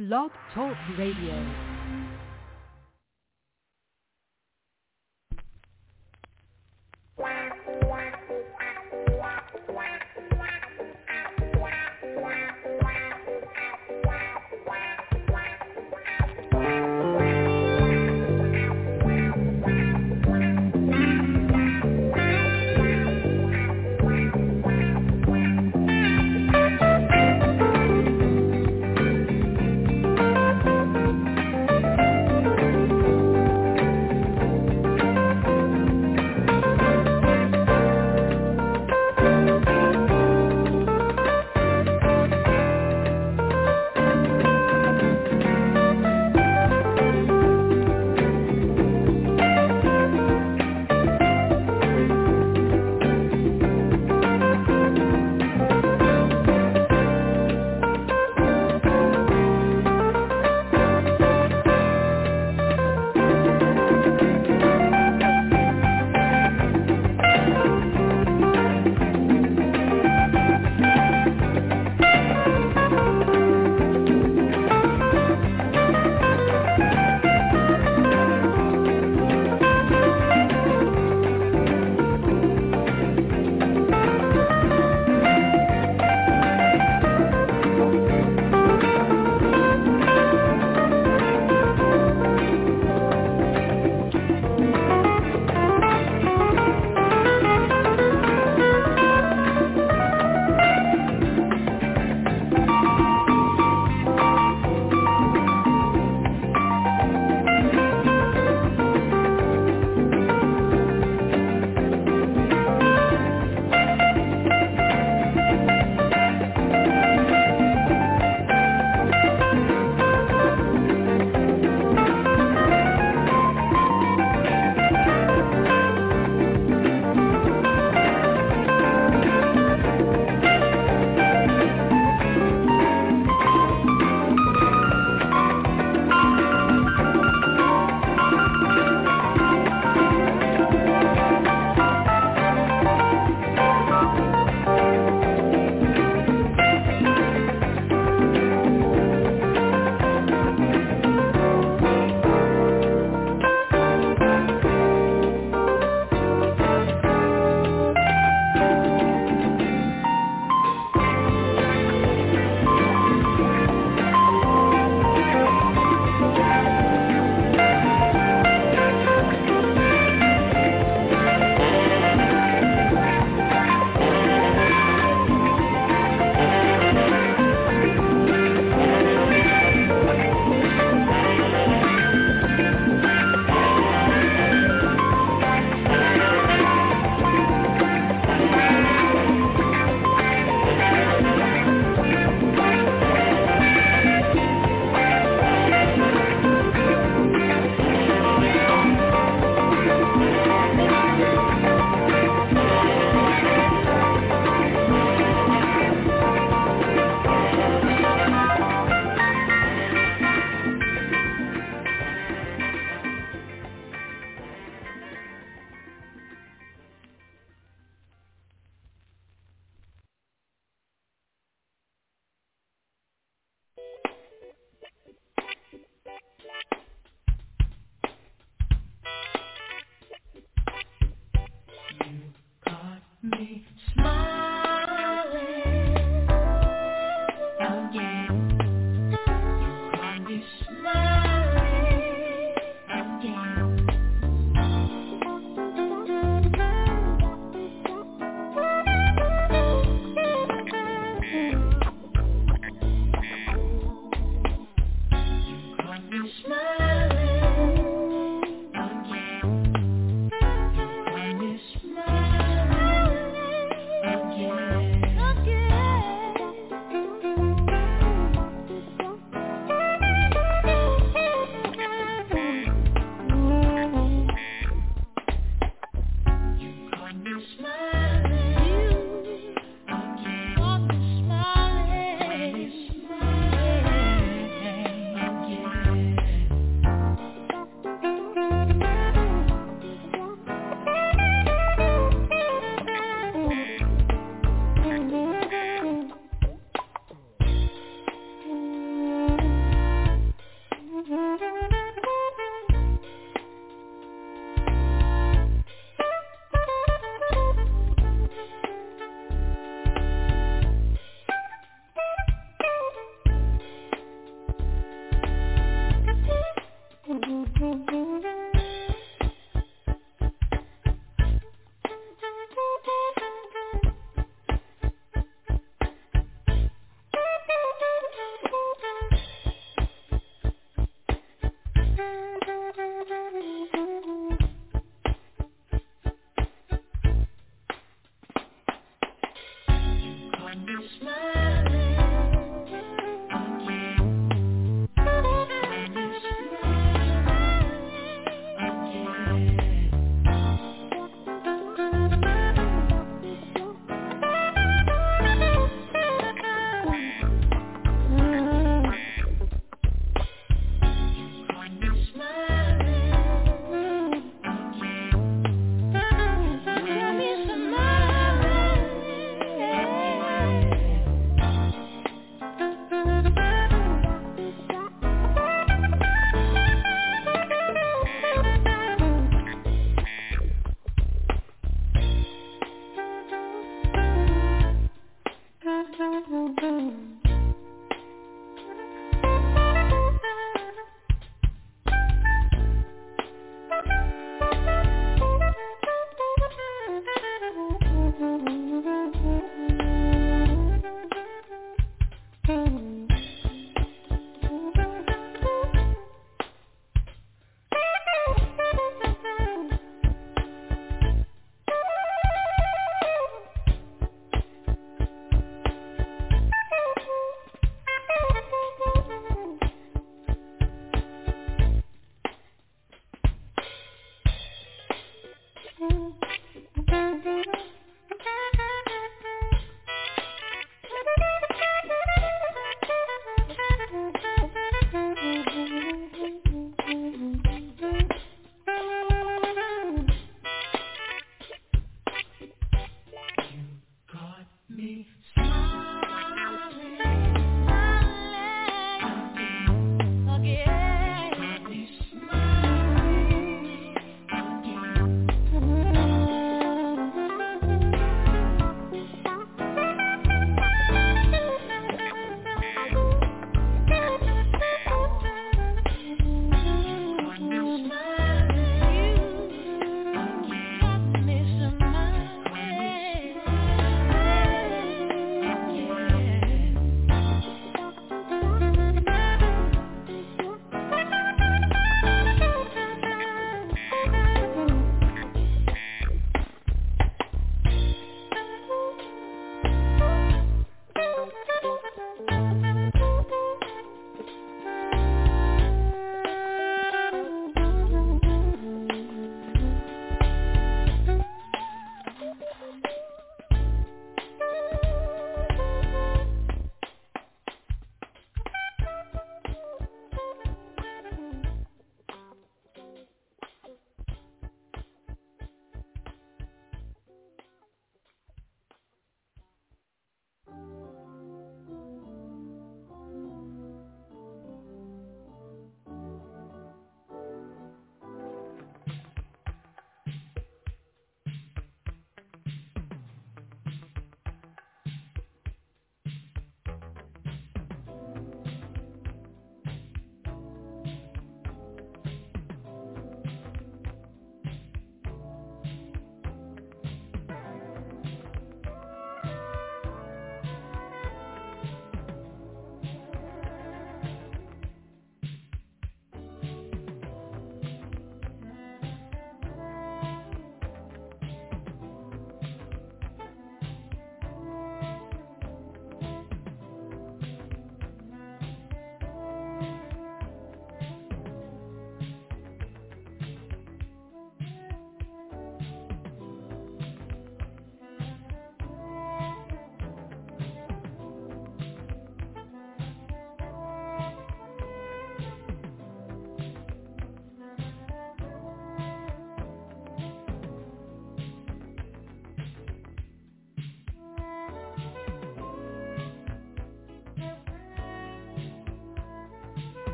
Blog Talk Radio.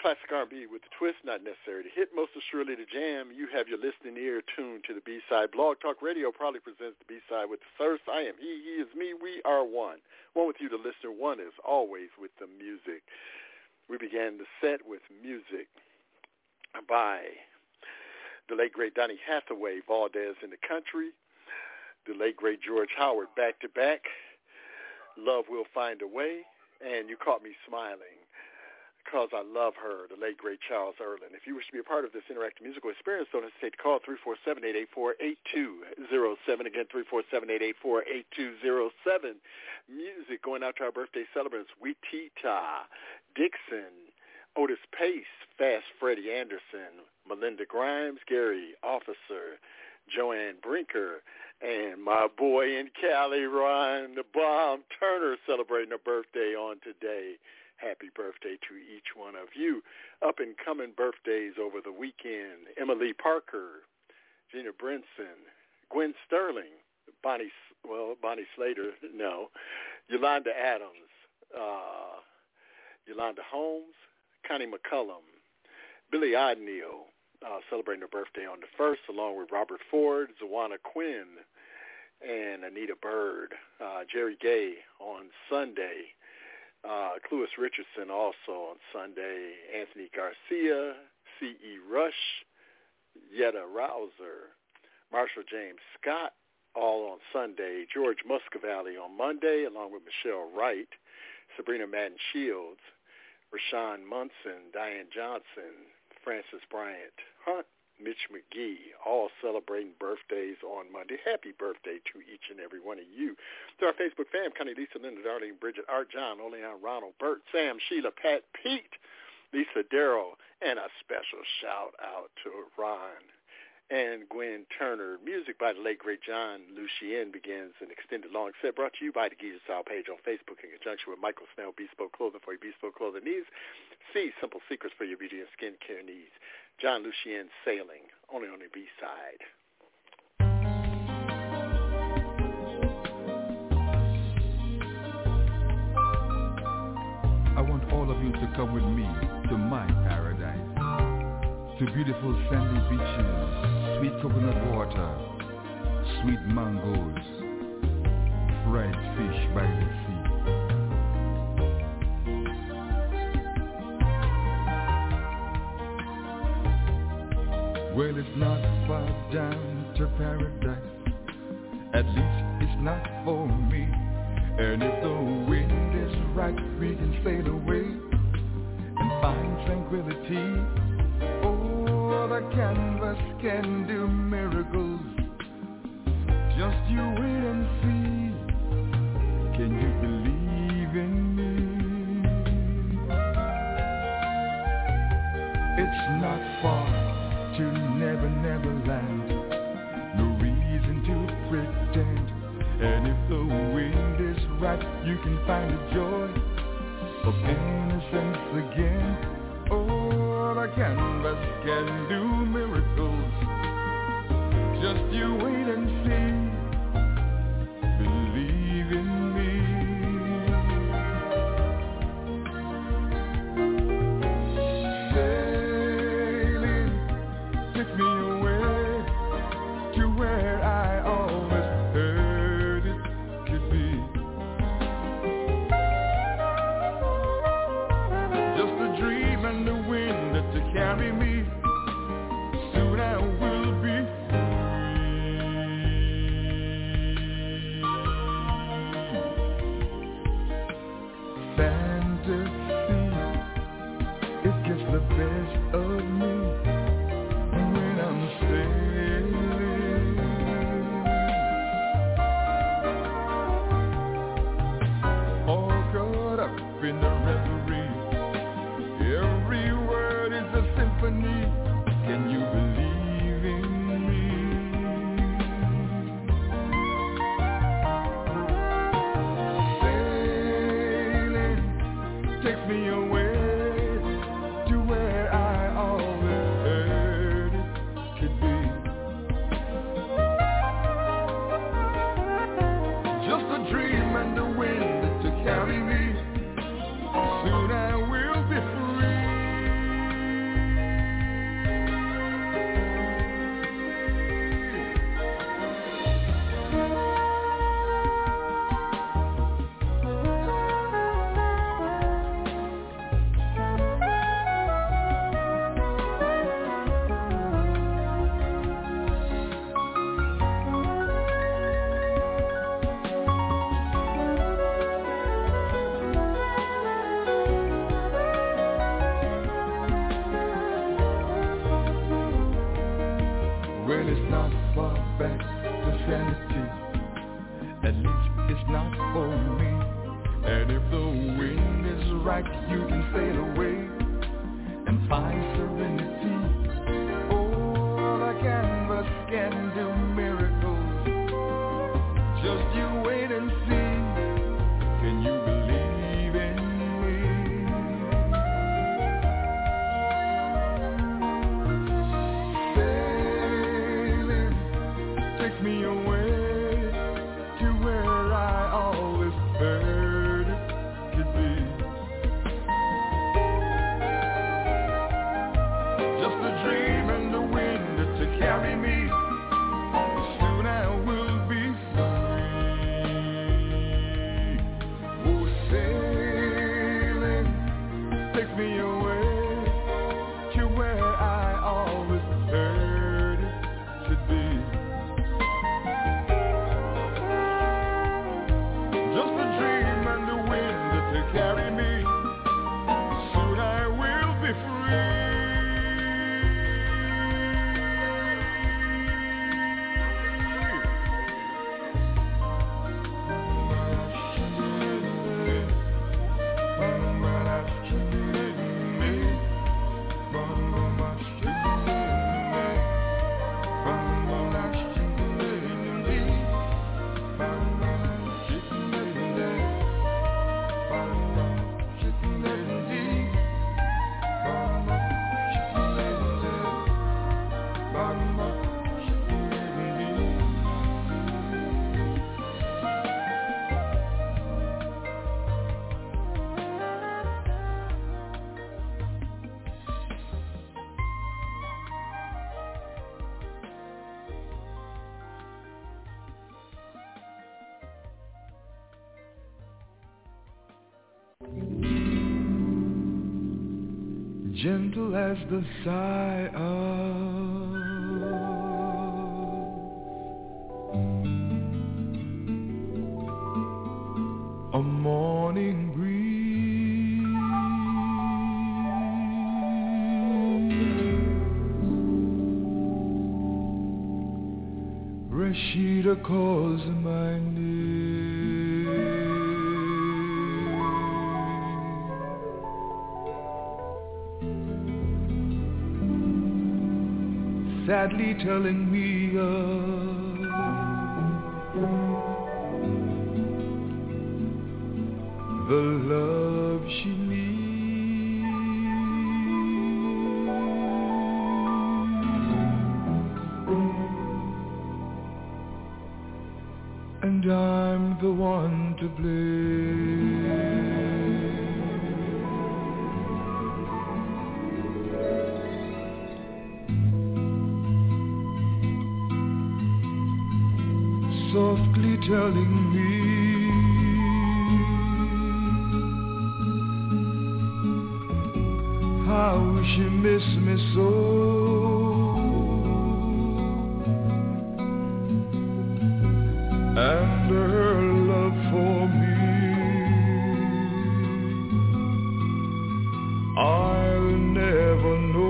classic R&B with the twist, not necessary to hit, most assuredly to jam. You have your listening ear tuned to the B-side. Blog Talk Radio proudly presents the B-side with the thirst. I am he is me, we are one. One with you, the listener, one is always with the music. We began the set with music by the late, great Donny Hathaway, Valdez in the Country, the late, great George Howard, Back to Back, Love Will Find a Way, and You Caught Me Smiling, Because I Love Her, the late, great Charles Erlin. If you wish to be a part of this interactive musical experience, don't hesitate to call 347-884-8207. Again, 347-884-8207. Music going out to our birthday celebrants, Witita, Dixon, Otis Pace, Fast Freddie Anderson, Melinda Grimes, Gary Officer, Joanne Brinker, and my boy in Cali, Ron the Bomb Turner, celebrating a birthday on today. Happy birthday to each one of you. Up and coming birthdays over the weekend: Emily Parker, Gina Brinson, Gwen Sterling, Bonnie Slater, no, Yolanda Adams, Yolanda Holmes, Connie McCullum, Billy O'Neill, celebrating her birthday on the 1st, along with Robert Ford, Zawana Quinn, and Anita Bird, Jerry Gay on Sunday, Clovis Richardson also on Sunday, Anthony Garcia, C.E. Rush, Yetta Rouser, Marshall James Scott, all on Sunday, George Muscovali on Monday, along with Michelle Wright, Sabrina Madden Shields, Rashawn Munson, Diane Johnson, Francis Bryant Hunt, Mitch McGee, all celebrating birthdays on Monday. Happy birthday to each and every one of you. To our Facebook fam, Connie, Lisa, Linda, Darlene, Bridget, Art, John, Oleon, Ronald, Bert, Sam, Sheila, Pat, Pete, Lisa, Darrell, and a special shout out to Ron and Gwen Turner. Music by the late, great John Lucien begins an extended long set brought to you by the Geezer Style page on Facebook in conjunction with Michael Snell, Bespoke Clothing for your bespoke clothing needs. See Simple Secrets for your beauty and skincare needs. John Lucien Sailing, only on the B-side. I want all of you to come with me to my paradise, to beautiful sandy beaches, sweet coconut water, sweet mangoes, fried fish by the sea. Well, it's not far down to paradise, at least it's not for me. And if the wind is right, we can sail away and find tranquility. Oh, the canvas can do miracles. Just you wait and see. Can you believe in me? It's not far to Never, Never Land. No reason to pretend. And if the wind is right, you can find the joy of innocence again. Oh, the canvas can do miracles. Just you wait and see. Believe in me. Sailing, take me away to where I always heard it could be. Just a dream and the wind to carry me. Soon I will be free. at least it's not for me. And if the wind is right, you can sail away and find serenity. Oh, the canvas can do miracles. Just you wait and see. Can you believe in me? Sailing takes me away to where I always heard it could be. Just a dream and the wind to carry me. Soon I will be free. Oh, sailing takes me away to where I always heard it should be. Just a dream and the wind to carry me. Soon I will be free. Gentle as the sigh of a morning breeze, Rashida calls my name. Sadly telling me the love she needs, and I'm the one to blame. Softly telling me how she missed me so, and her love for me I'll never know.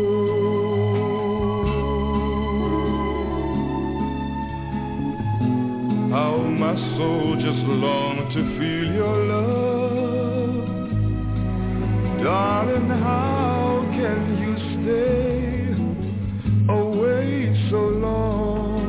How my soul just longs to feel your love. Darling, how can you stay away so long?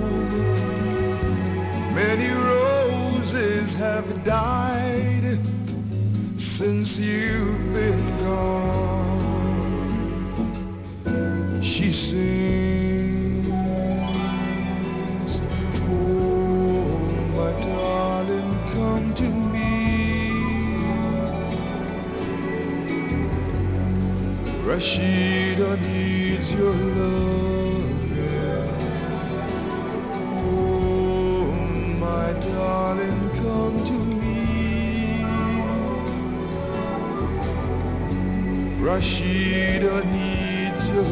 Many roses have died since you've been gone. She sings, oh, my darling, come to me. Rashida needs your love, yeah. Oh, my darling, come to me. Rashida needs your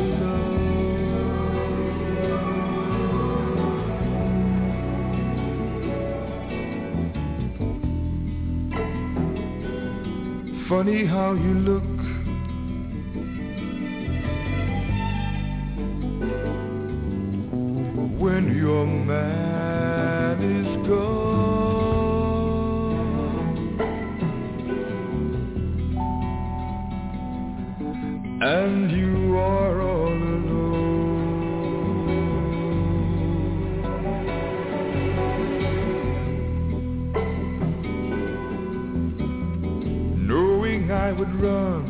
love. Funny how you look when your man is gone. and you are all alone, knowing I would run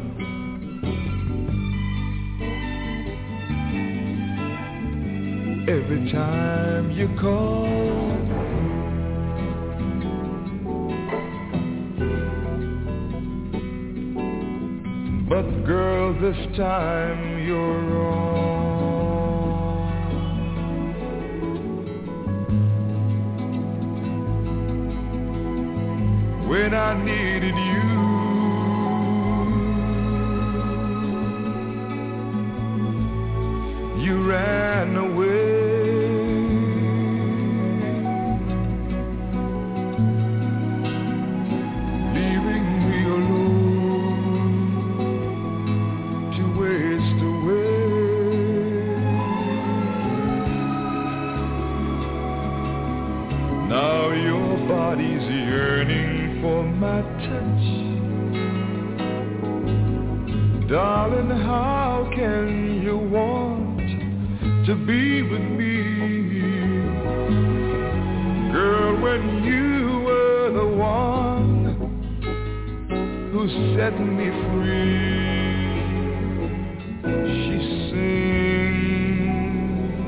every time you call. But girl, this time you're wrong. When I needed you, you ran away. Darling, how can you want to be with me? Girl, when you were the one who set me free. She sings,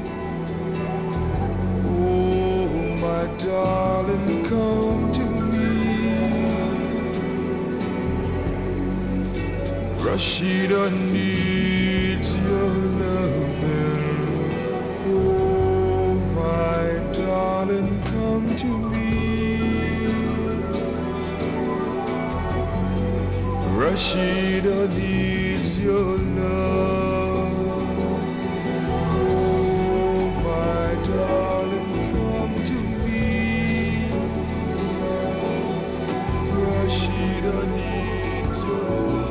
oh my darling, come to Rashida needs your loving. Oh, my darling, come to me. Rashida needs your love. Oh, my darling, come to me. Rashida needs your love.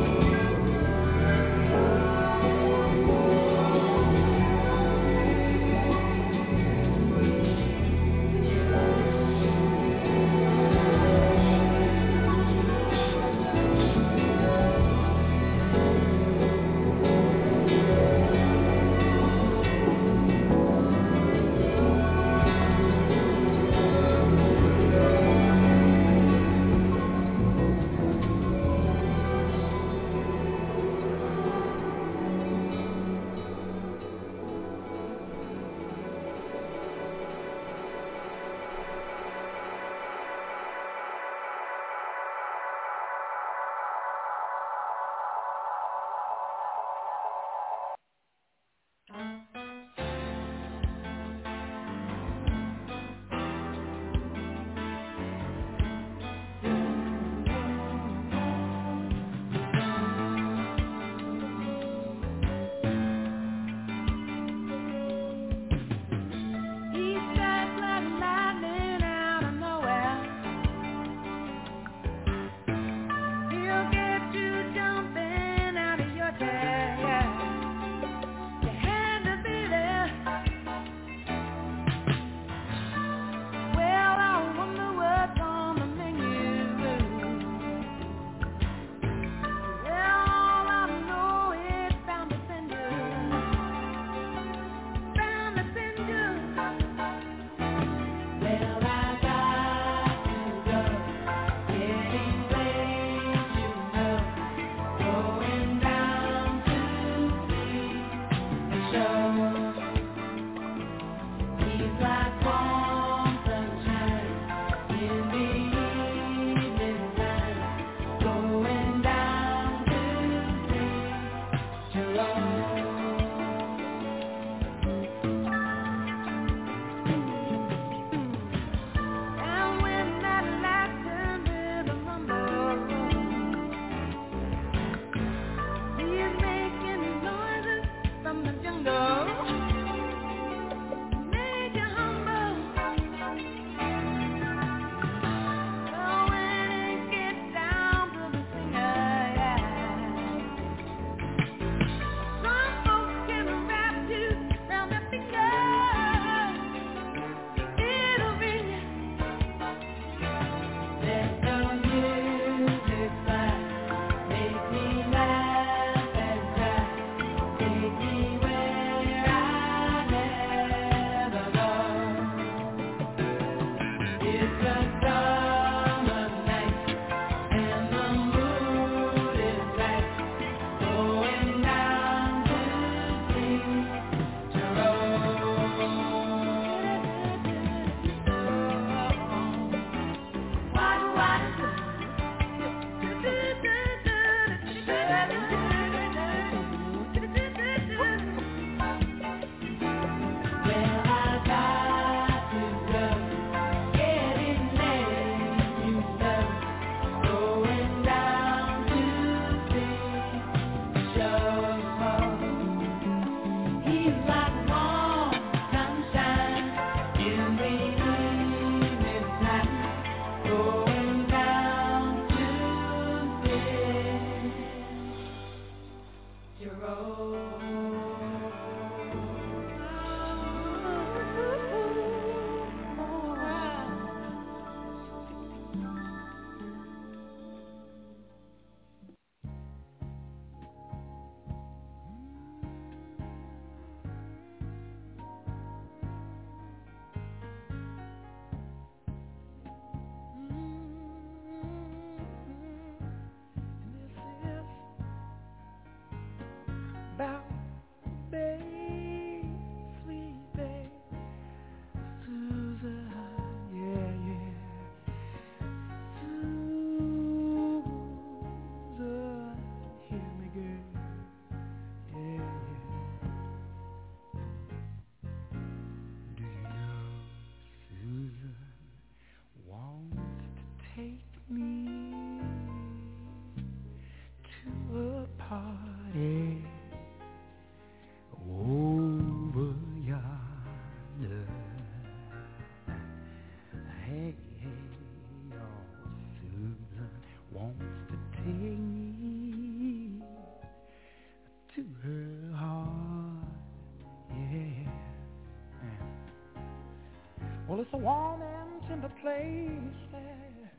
Well, it's a warm and tender place there.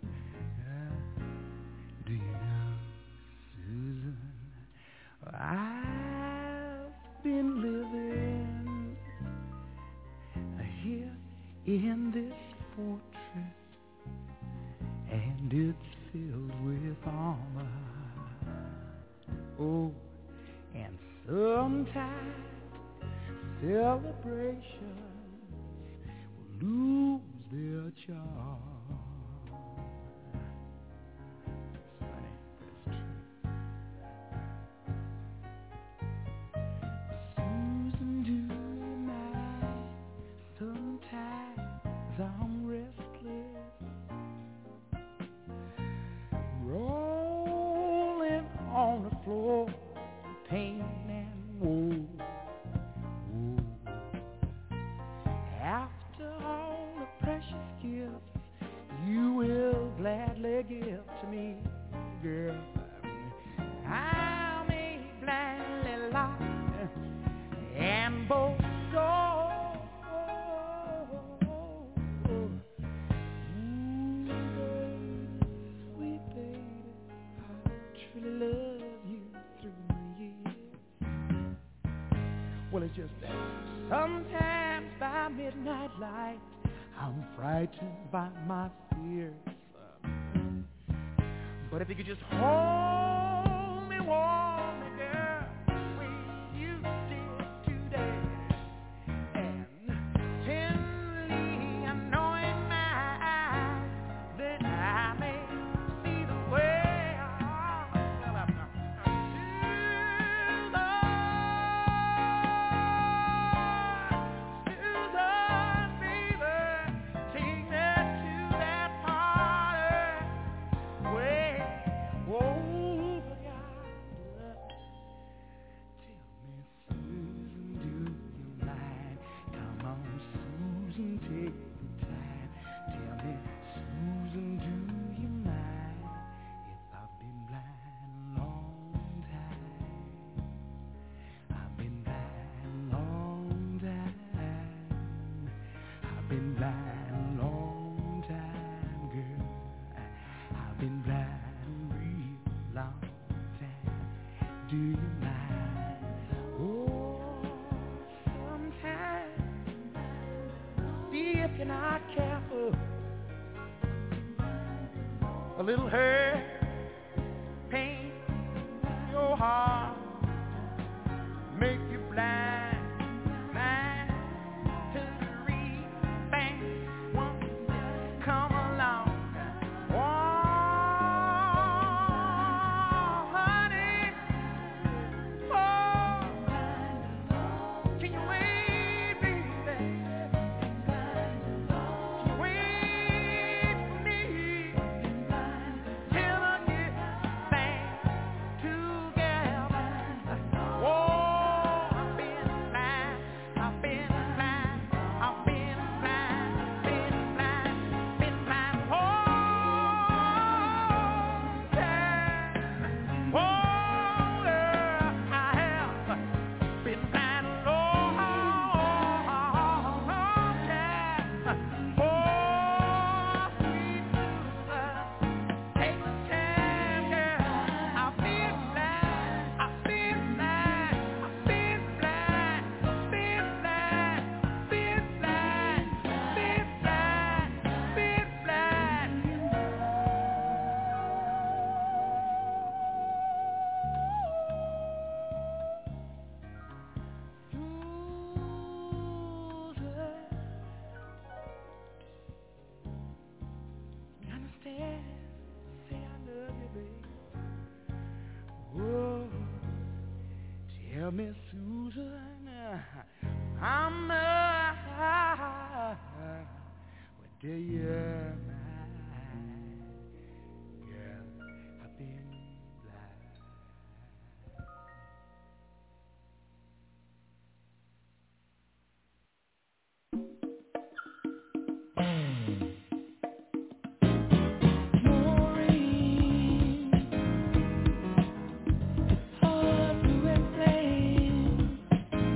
Do you know, Susan, I've been living here in this fortress, and it's filled with armor. Oh, and sometimes celebrations lose their charm. It's funny, but it's true. Susan, do you mind? Sometimes I'm restless, rolling on the floor, pain and woe. After all the precious gifts you will gladly give to me, girl, I'm a blindly locked and both door. Sweet baby, I truly love you through the years. Well, it's just that sometimes by midnight light, I'm frightened by my fears. But if you could just hold me warm, girl, the way you did today, and tenderly anoint my eyes, that I may see the way oh, a little hurt, pain, your heart, make you blind, blind to the real thing. Once come along, oh, honey, oh, can you wait, baby? Wait for me till I get things together. Oh, I've been blind, I've been blind, I've been blind, been blind, been blind. Oh, yeah. Oh, girl, I have been blind. Oh, yeah. Oh, sweet Susan, take the time, girl. I've been blind, I've been blind, I've been blind, been blind, been blind, been blind, been blind. You understand? Say I love you, baby. Whoa, tell me, Susan, I'm what do you mind? Girl, I've been blind. Maureen, hard to explain.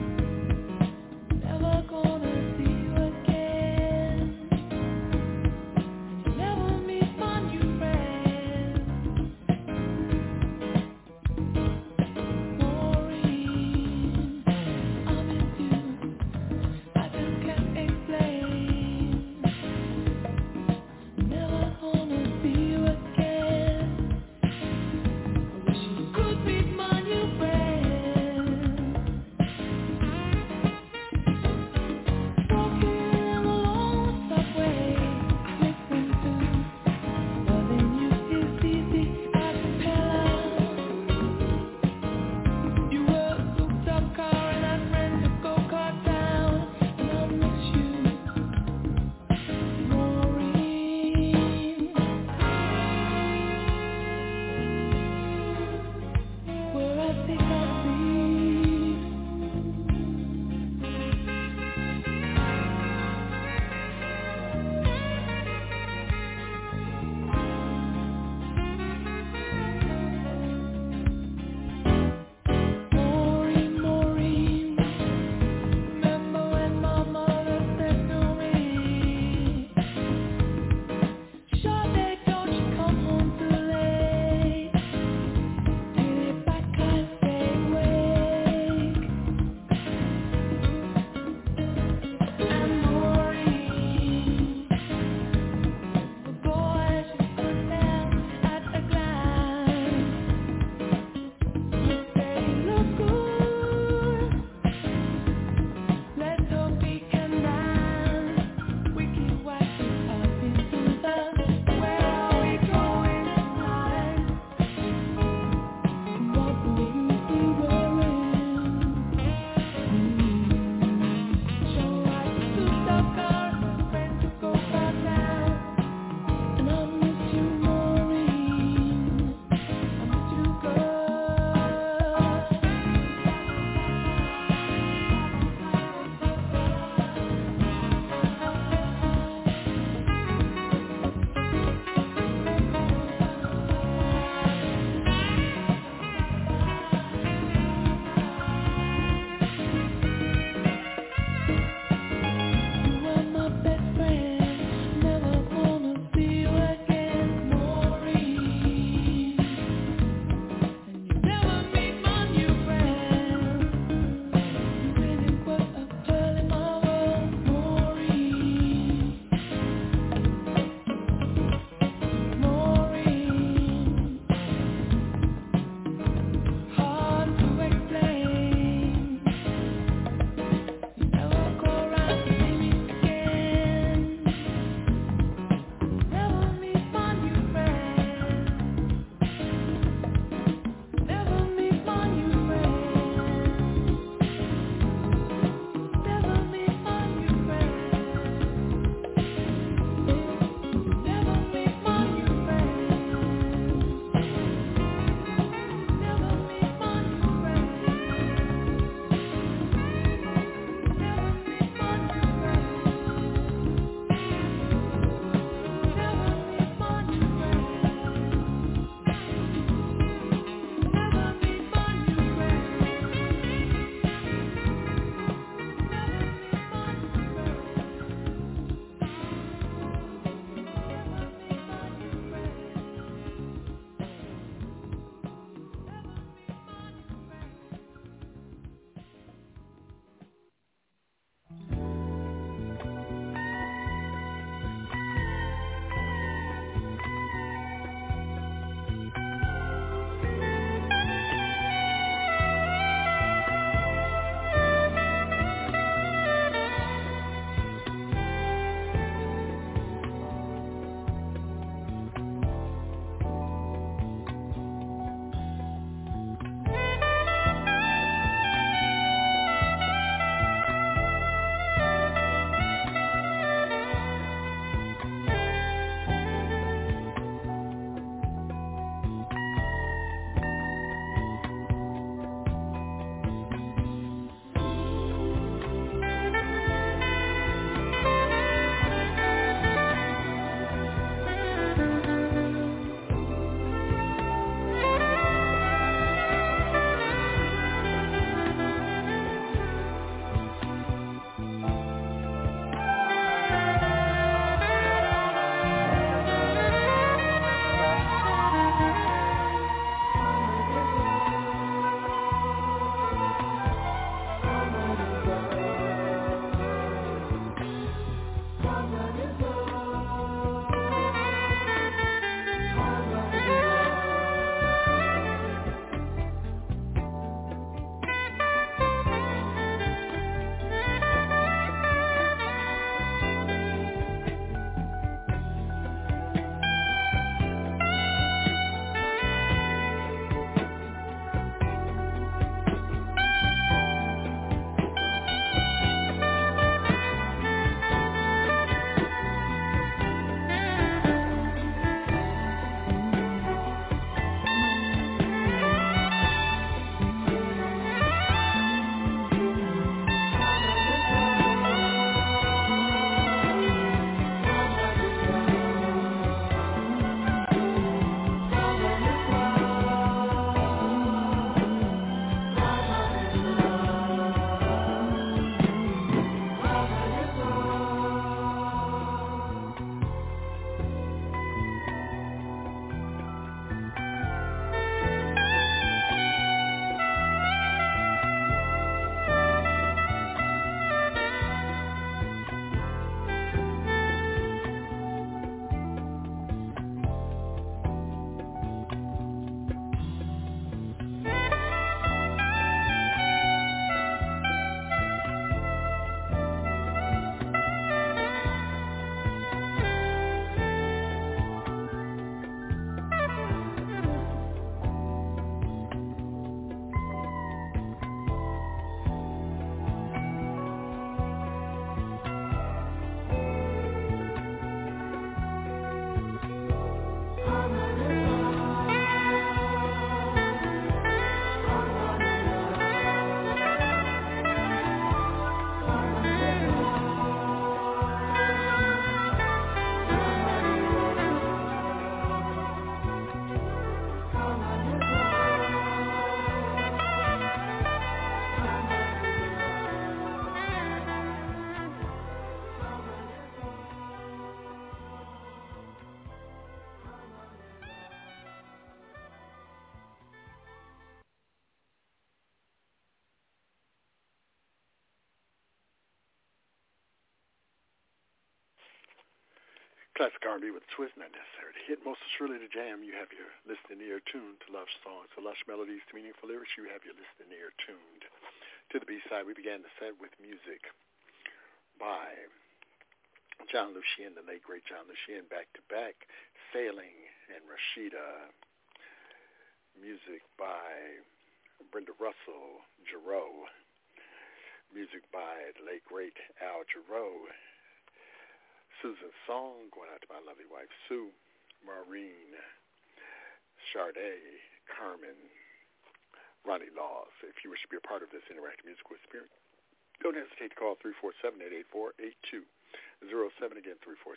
Classic R&B with a twist, not necessary to hit, most assuredly to jam. You have your listening ear tuned to love songs, to lush melodies, to meaningful lyrics. You have your listening ear tuned to the B-side. We began the set with music by John Lucien, the late great John Lucien, back-to-back, Sailing and Rashida. Music by Brenda Russell, Jarreau. Music by the late great Al Jarreau. Susan's Song, going out to my lovely wife, Sue, Maureen, Sade, Carmen, Ronnie Laws. If you wish to be a part of this interactive musical experience, don't hesitate to call 347-884-8207. Again,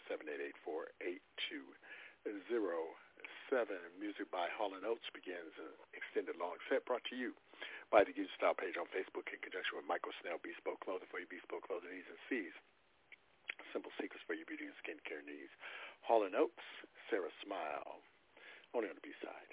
347-884-8207. Music by Hall & Oates begins an extended long set brought to you by the User Style page on Facebook in conjunction with Michael Snell, Bespoke Clothing for your bespoke clothing needs and C's. Simple secrets for your beauty and skincare needs. Hall & Oates, Sarah Smile, only on the B-side.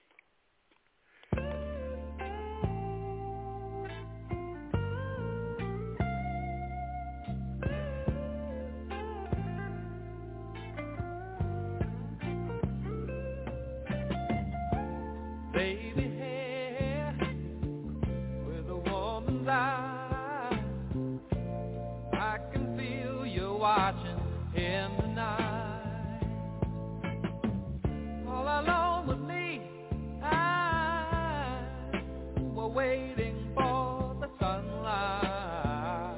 Baby hair with a woman's eye, I can feel you watching in the night. All alone with me, I were waiting for the sunlight.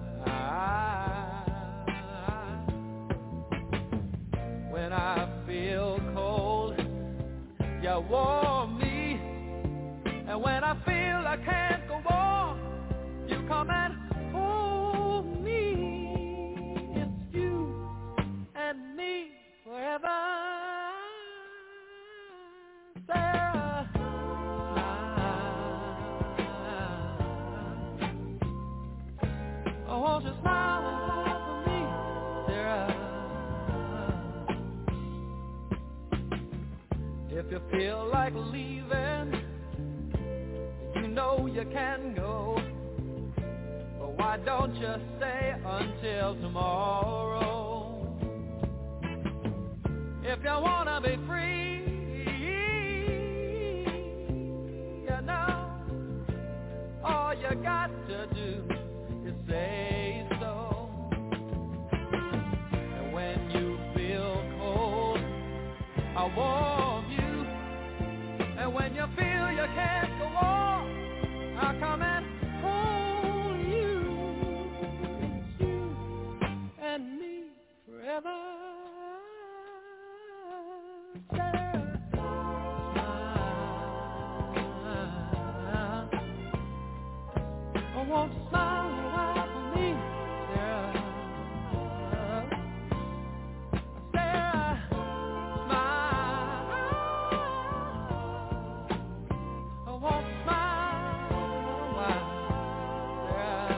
When I feel cold, you warm me. And when I feel I can't go on, you come and hold me. It's you and me forever. Sarah, oh, won't you smile for me, Sarah? If you feel like leaving, you know you can go, but why don't you stay until tomorrow? If you wanna be free, you know, all you got to do is say so. And when you feel cold, I warm you. And when you feel you can't go on, I'll come and hold you. It's you and me forever. Sarah, smile. Oh, won't you smile a while for me, Sarah? Sarah, smile. Oh, won't you smile a while, Sarah?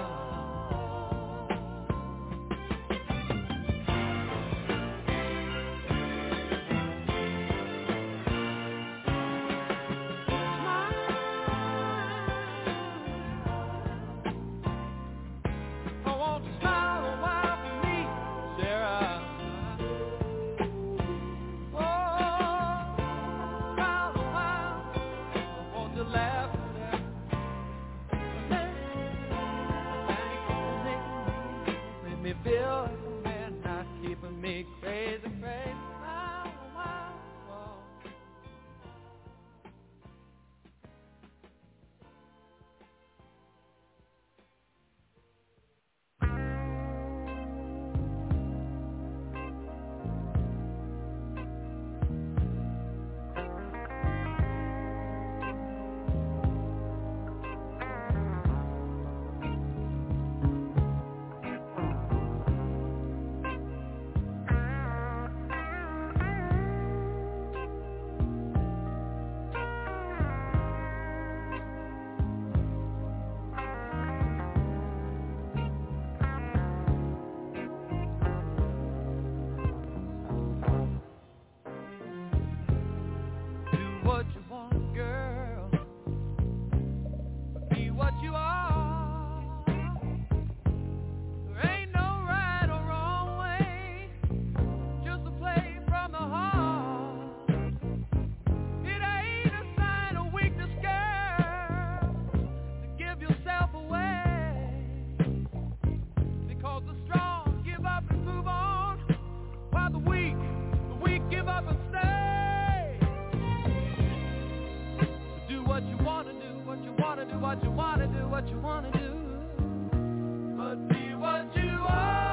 what you wanna do, but be what you are.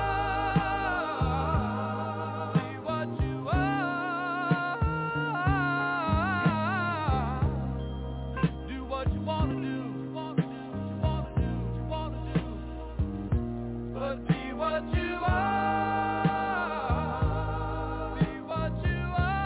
Be what you are. Do what you wanna do. But be what you are. Be what you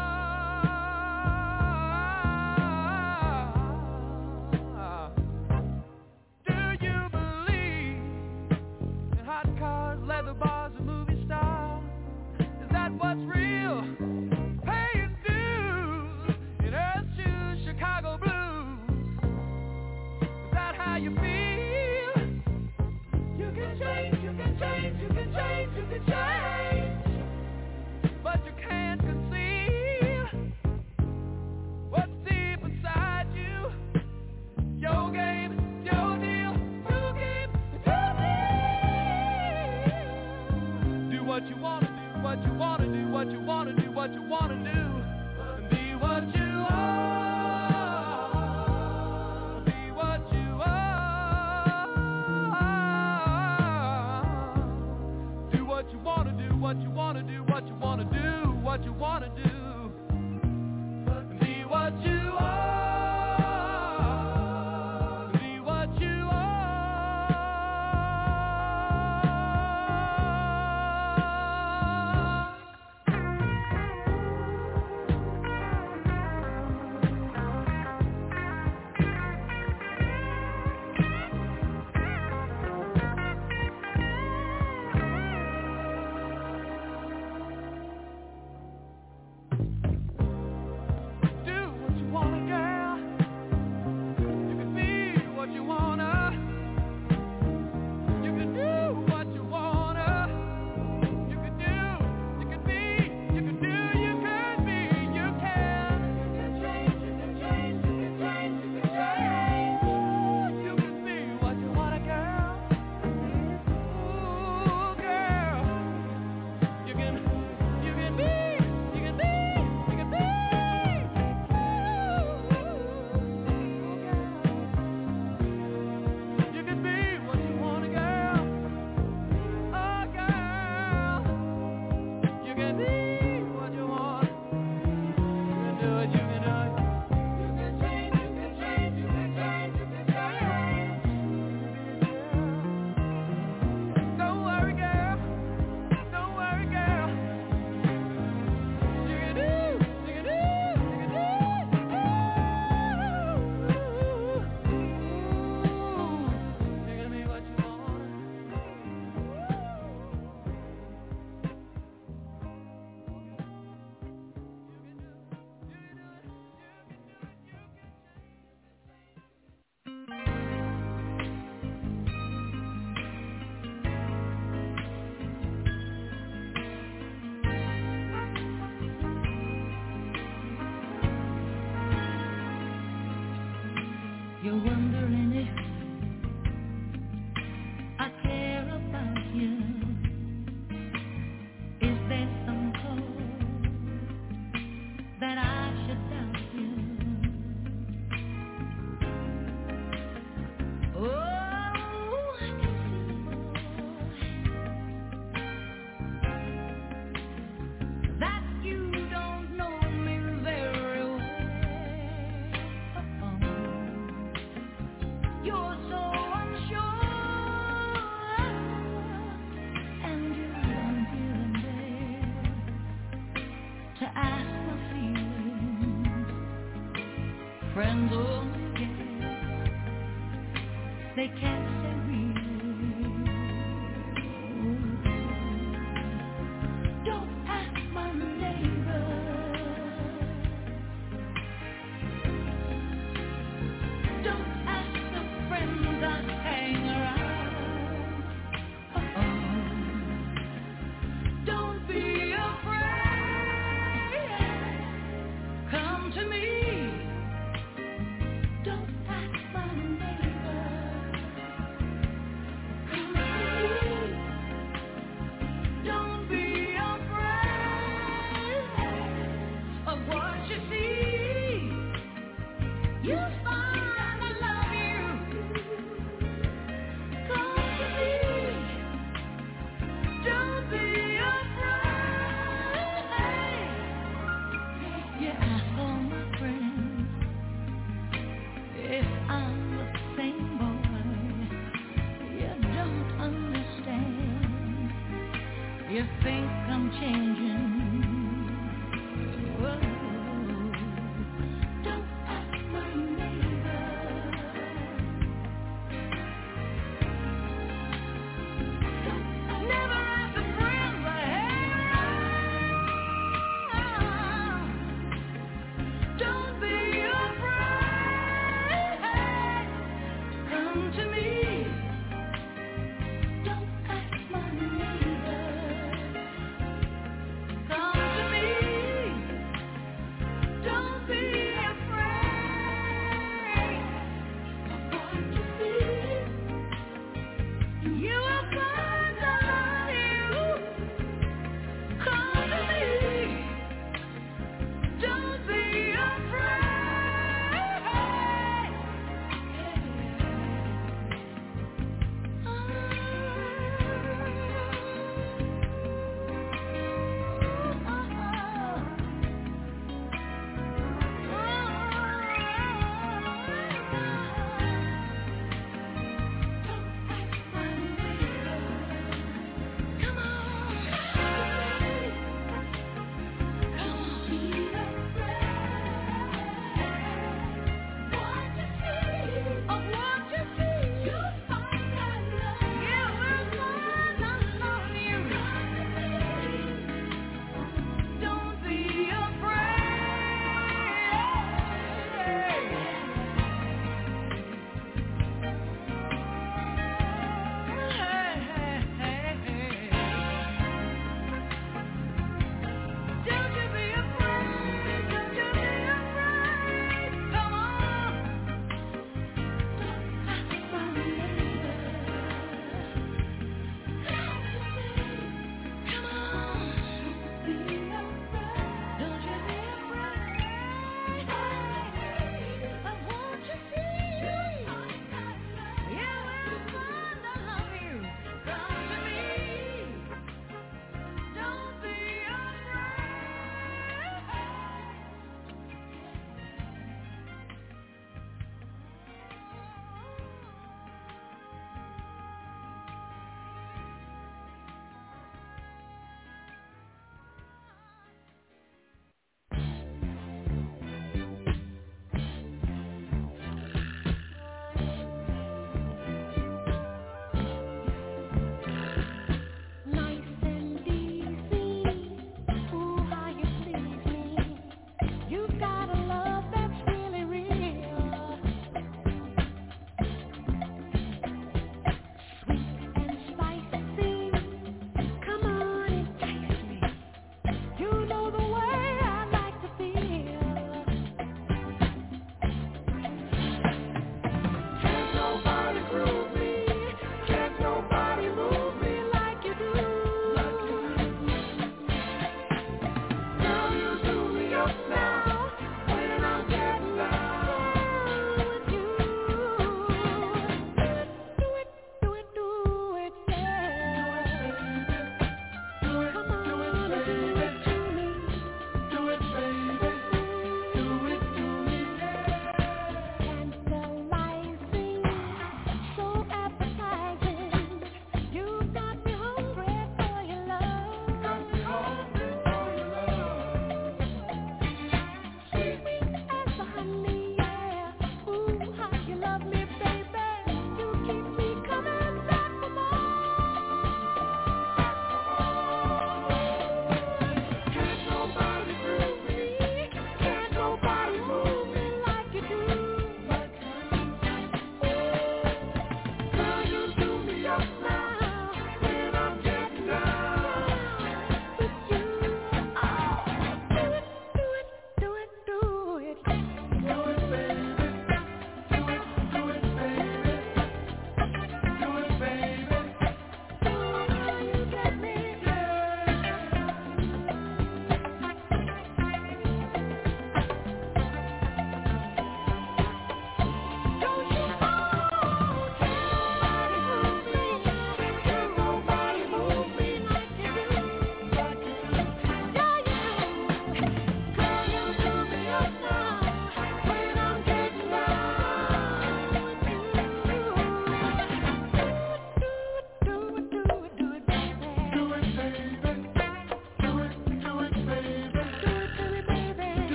are. Do you believe in hot cars, leather bars, and movie stars? Is that what's real? Paying dues in Earth shoes, Chicago blues. Is that how you feel? You can change, you can change, you can change, you can change, but you can't conceal what's deep inside you. Your game, your deal, your game, your deal. Do what you wanna do, what you wanna do, what you wanna do, what you wanna do, and be what you are. Be what you are. Do what you wanna do, what you wanna do, what you wanna do, what you wanna do, and be what you are. Be what you are. You're wondering if I care about you. Is there some cause that I should doubt you? Oh, I can see, boy, that you don't know me very well. You're so unsure, and you're unwilling to ask my feelings. Friends or guests, they can't say real. Don't ask my neighbor. Don't ask the friends I hang around. Don't be afraid. Come to me. Don't ask my neighbor.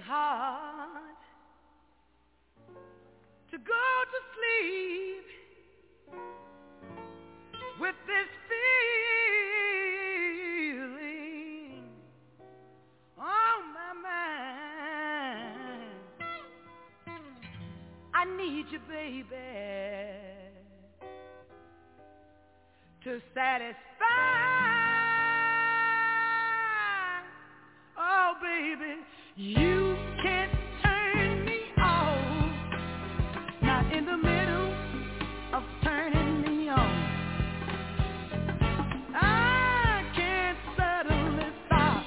hard to go to sleep with this feeling on my mind. I need you, baby, to satisfy. Oh, baby, you can't turn me off, not in the middle of turning me on. I can't suddenly stop.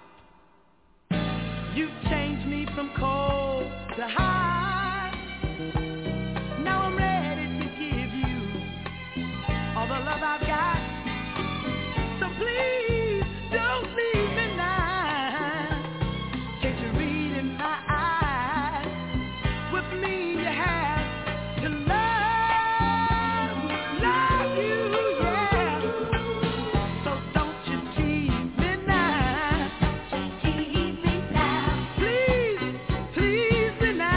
You changed me from cold to hot. Now I'm ready to give you all the love I've got. So please don't leave me now. Can't you read in my eyes? With me you have to love you, yeah. So don't you tease me now. Tease me now. Please, please me now.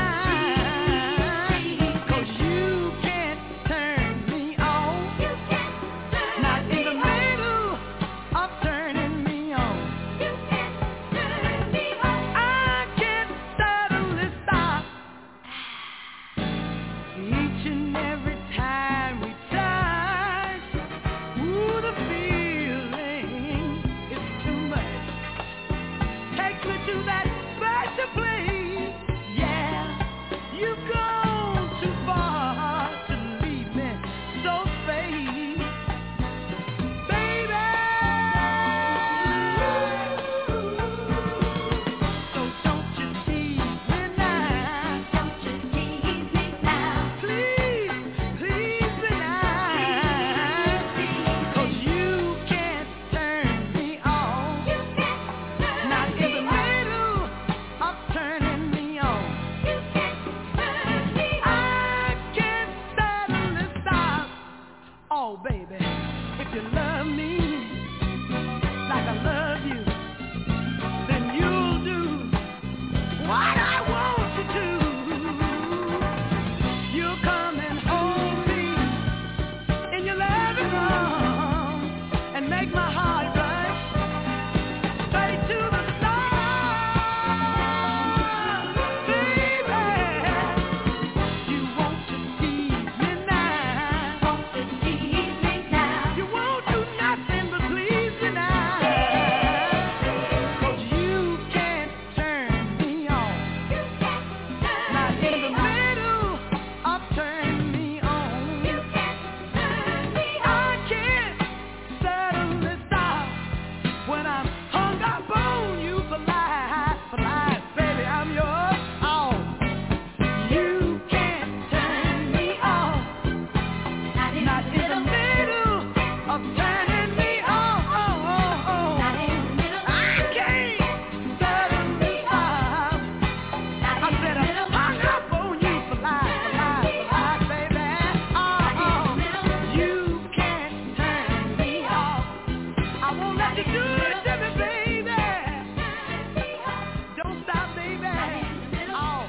'Cause you can't turn me on. You can't turn not in the middle of turning me on. You can't turn me on. I can't suddenly stop. Each and every time we touch, ooh, the feeling is too much. Take me to that special place. Yeah, you've gone too far to leave me so safe, baby. So don't you tease me now. Don't you tease me now. Please, please me now. 'Cause you can't turn me on. You can't turn not in the middle of turning me on. You can't turn me on. I can't suddenly stop. Oh, baby, if you love me like I love you, then you'll do what I want you to. You'll come and hold me in your loving arms and make my heart rush straight to the stars, baby. You want to tease me now. Want to tease me now. You won't do nothing but please me now. 'Cause you can't turn me on. You can't turn not in the middle of turning me on. You can't turn me on. I can't suddenly stop when I'm hung up on you for life, baby. I'm yours. Oh, you can't turn me off. Not in the middle of turning me on. Not in the middle. I can't suddenly stop. I said I'm hung up on you for life, baby. Oh, you can't turn me off. I won't let you do it to me, baby. Don't stop, baby. Oh,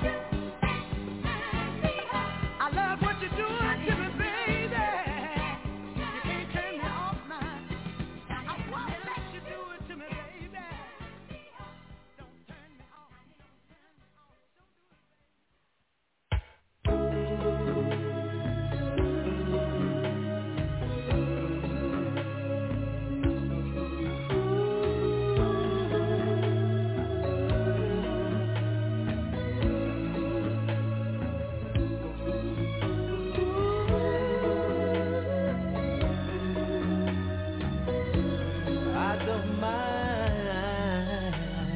I love what you're doing to me, baby. You can't turn me off now. I won't let you do it to me, baby. Don't turn me off. I don't mind.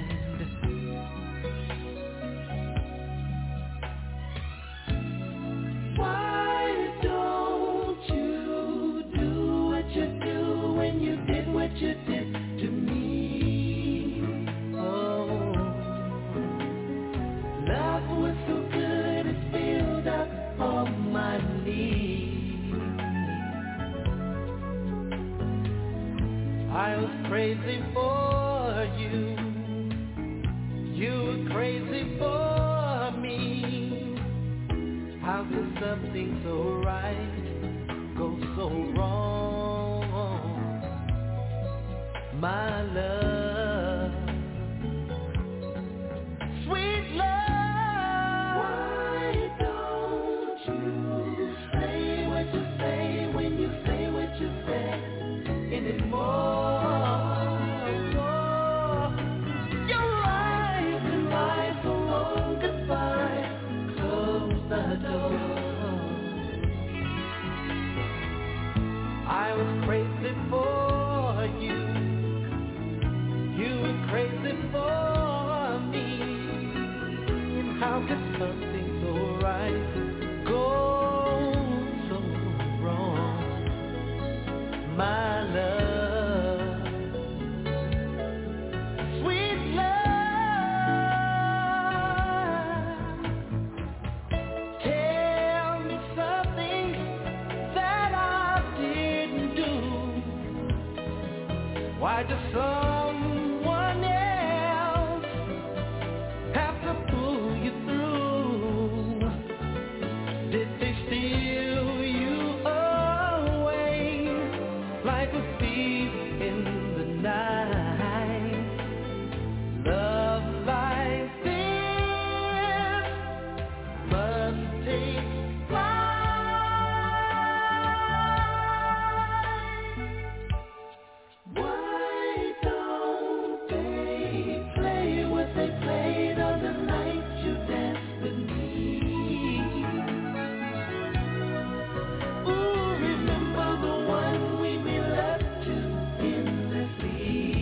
Why don't you do what you do when you did what you did to me? Oh, love was so good it filled up all my needs. I was crazy for you. You were crazy for me. How could something so right go so wrong? My love, sweet love. Why don't you say what you say when you say what you said anymore? Your eyes and lies so long goodbye. Close the door. I was crazy for you. You were crazy for me. And how could something so right go so wrong? My love, sweet love. Tell me something that I didn't do. Why does someone else have to pull you through? Did they steal you away like a thief in the night? Love like this must take flight. Why don't they play what they played on the night you danced with me? Ooh, remember the one we made love to endlessly.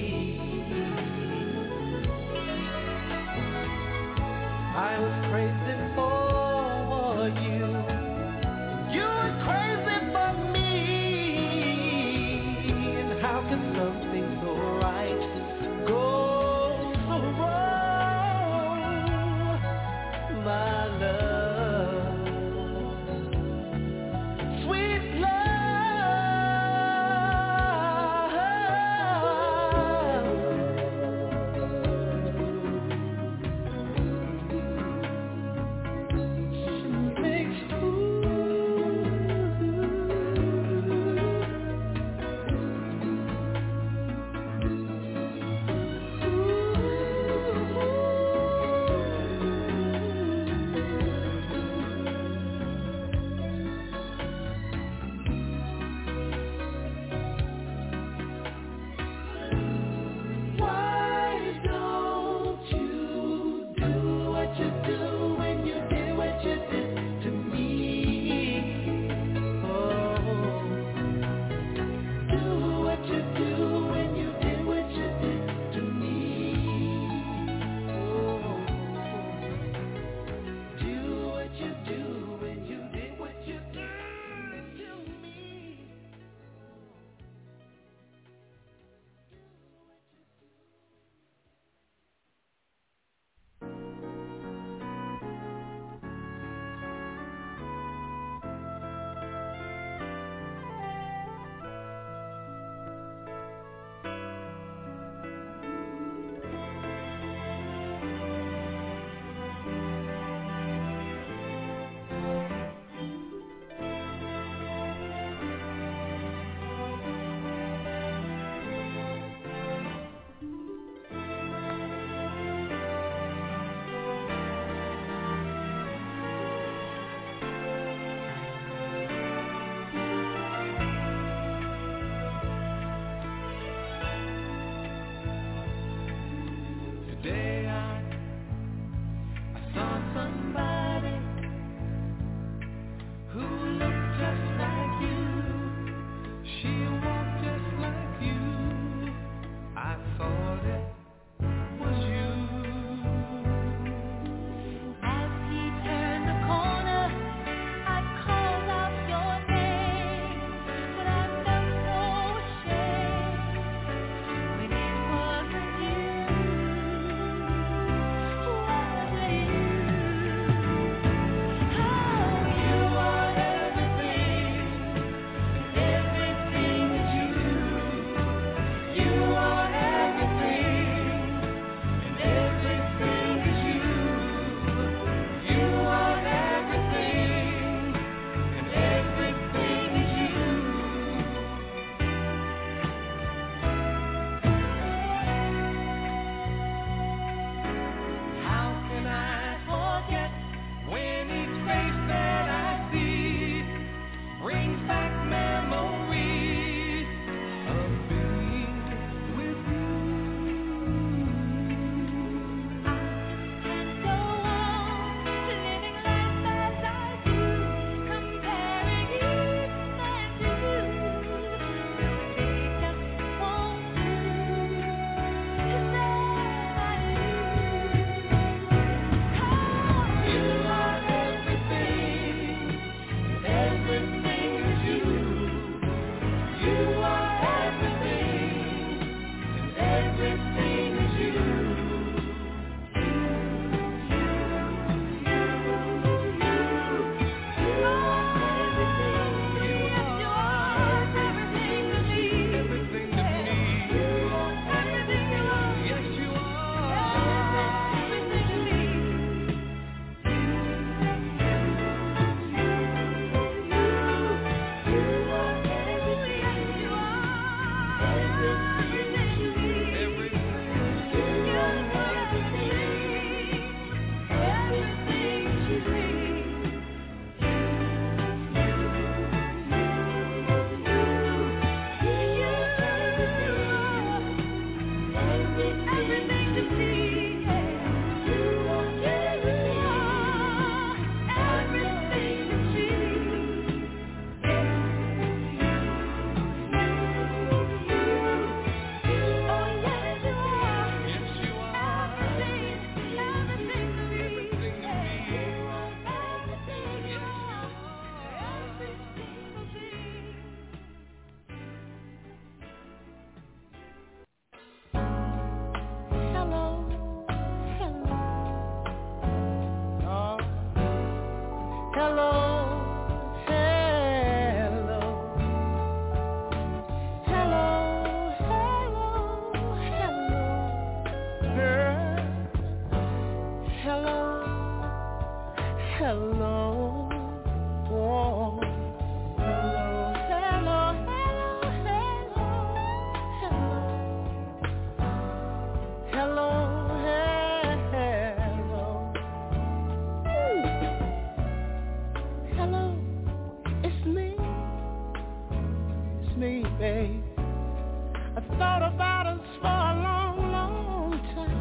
me, babe. I thought about us for a long, long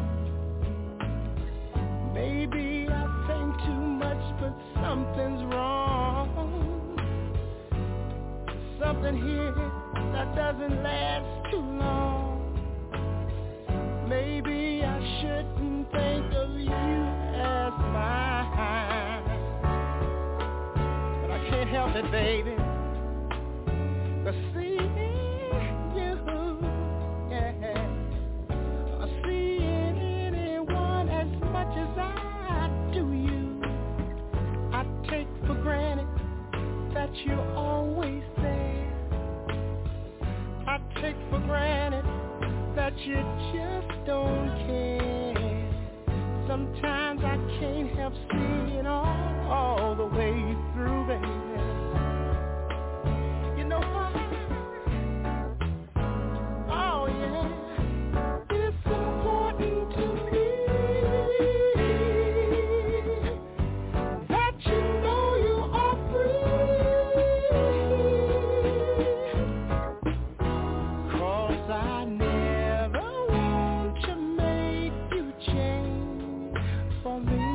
time. Maybe I think too much, but something's wrong. Something here that doesn't last too long. Maybe I shouldn't think of you as mine, but I can't help it, baby. 'Cause seeing you, yeah, or seeing anyone as much as I do you, I take for granted that you're always there. I take for granted that you just don't care. Sometimes I can't help seeing all the way through, baby. You know why? Oh yeah, it's important to me that you know you are free. 'Cause I never want to make you change for me, baby.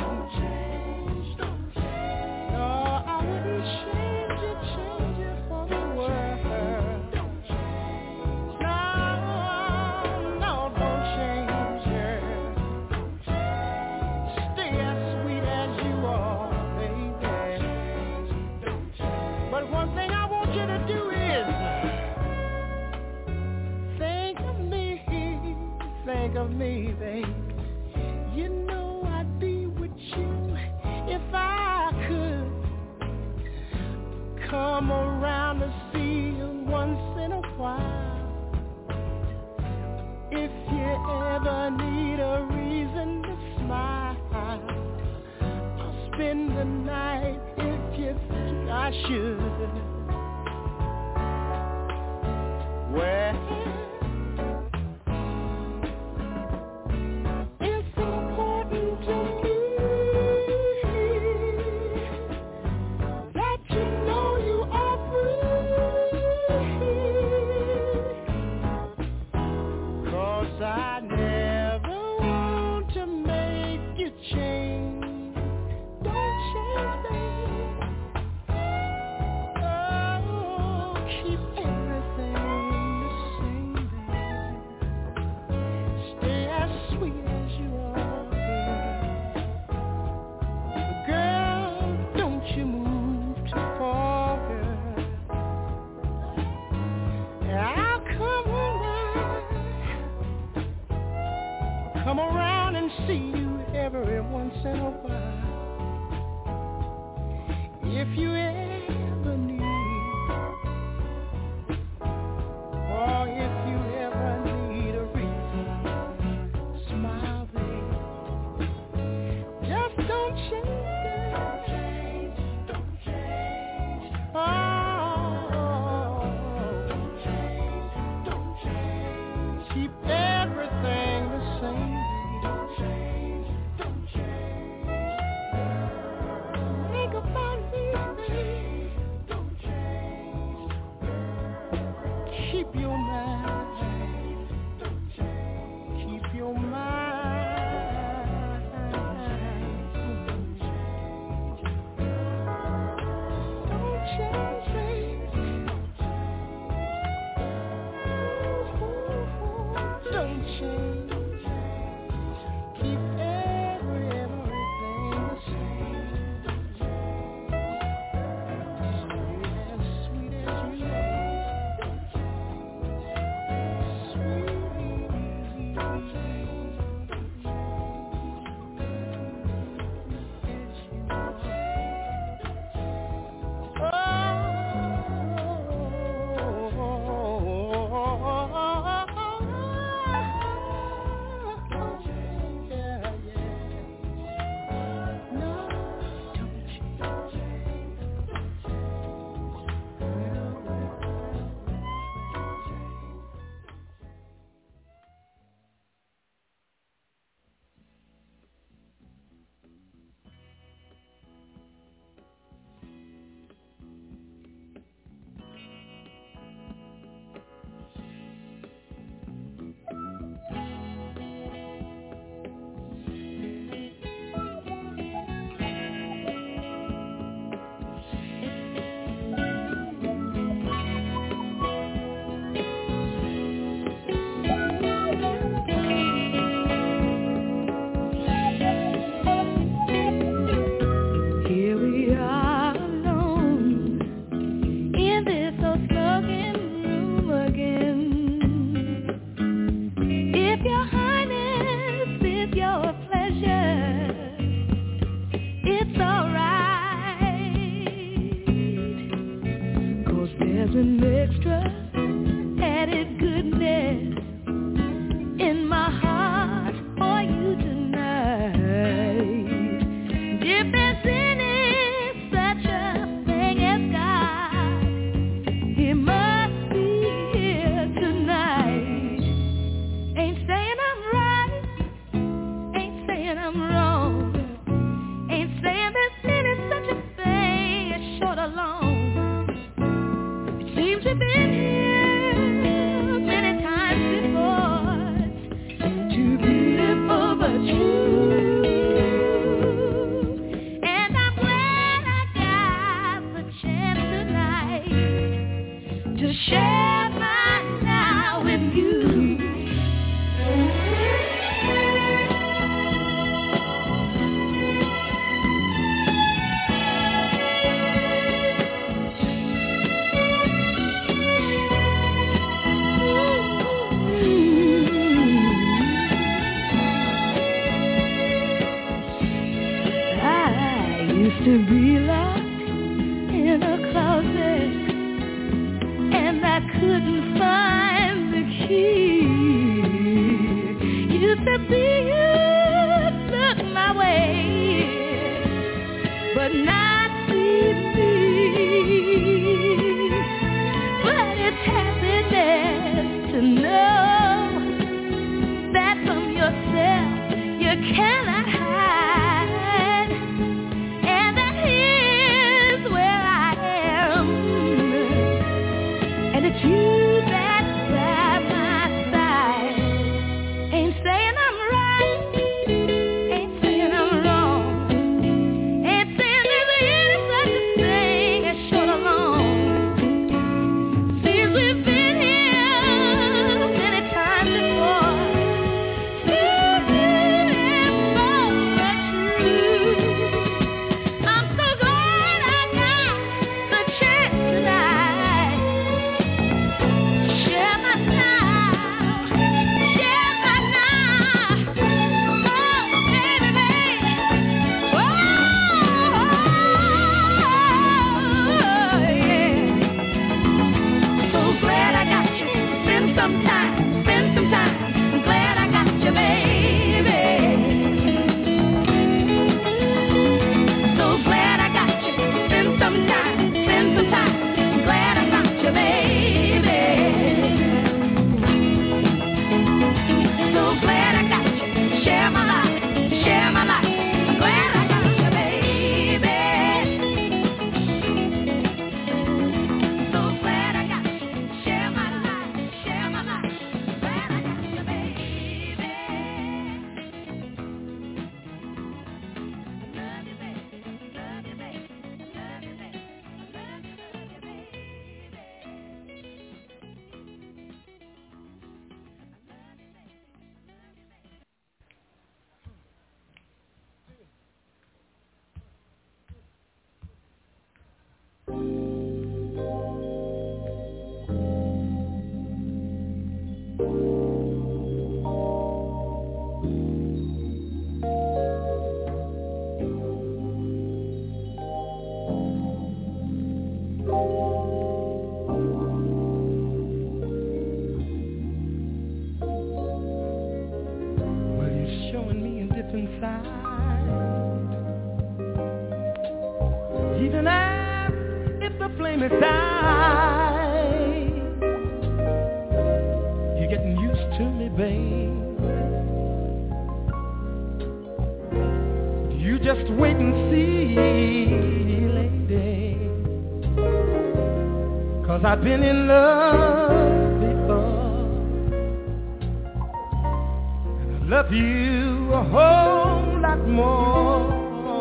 No, I wouldn't change it for the world. No, don't change it. Stay as sweet as you are, baby. But one thing I want you to do is think of me, babe. You know I'd be with you if I could. Come around to see you once in a while. If you ever need a reason to smile, I'll spend the night if you think I should. Well, it's important to me that you know you are free. 'Cause I never want to make you change. Don't change, baby. Oh, keep everything the same, baby. Stay as sweet as you are, baby. Girl, don't you move too far, girl. I'll come around and see you every once in a while. If you ever need, or if you ever need a reason, smile, baby. Just don't change, don't change. Oh, don't change. Keep everything the same. Don't change. Think about me, baby. Don't change. Keep your mind. Keep your mind. Don't change, baby. Don't change. Keep everything the same. Stay as sweet as you are. There's an extra added goodness in my heart for you tonight. If there's any such a thing as God, He must be here tonight. Ain't saying I'm right, ain't saying I'm wrong, ain't saying there's any such a thing as short or long. It seems you've been here many times before, too beautiful but true. And I'm glad I got the chance tonight to share my now with you. I used to be locked in a closet, and I couldn't find the key. Used to be you'd look my way, but not see me. But it's happiness to know that from yourself you cannot hide, and that here's where I am, and it's you that's by my side. Ain't saying I'm right, ain't saying I'm wrong, ain't saying there's any such a thing as short or long. Since we've been here many times before, too beautiful but true. I'm so glad I got the chance tonight to share my now, share my now. Oh, baby, baby. Oh, yeah. So glad I got you. Spend some time, spend some time. I'm glad I got you, baby. So glad I got you. Spend some time, spend some time. I'm glad I got you, baby. So glad I got you. Share my life, share my life. I'm glad I got you, baby. So glad I got you. Share my life, share my life. Glad I got you, baby. Love you, baby. Love you, baby. Love you, baby. Love you, Well, you're showing me a different side, even if the flame is died. You're getting used to me, babe. You just wait and see, lady, 'cause I've been in love before, and I love you a whole lot more.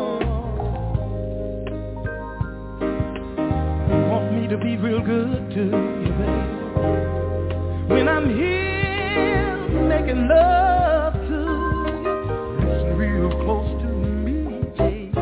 You want me to be real good to you, babe, when I'm here making love to you. Listen real close to me, babe.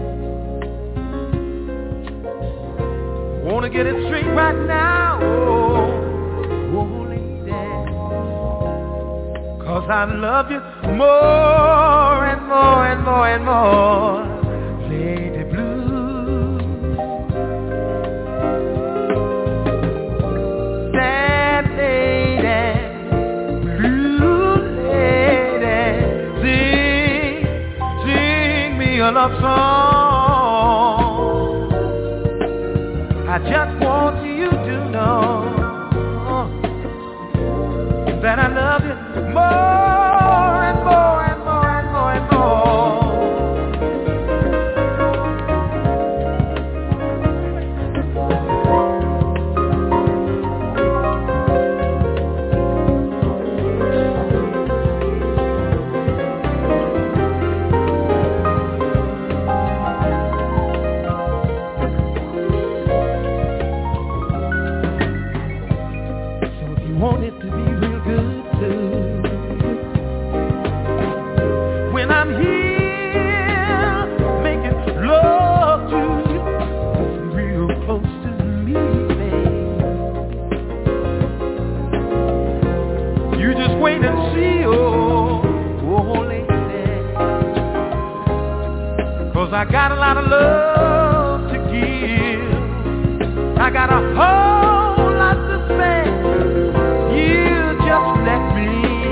Wanna get it straight right now, oh lady, 'cause I love you more and more and more and more, Lady Blue. I got a lot of love to give. I got a whole lot to spend. You just let me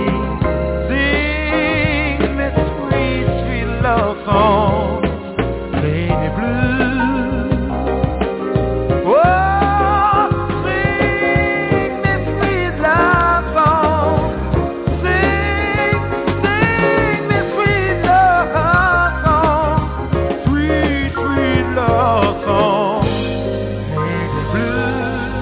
sing this sweet, sweet love song. Lady Blue. Oh, sing this sweet love song. Sing this sweet love song. Sweet, sweet love song. Lady Blue.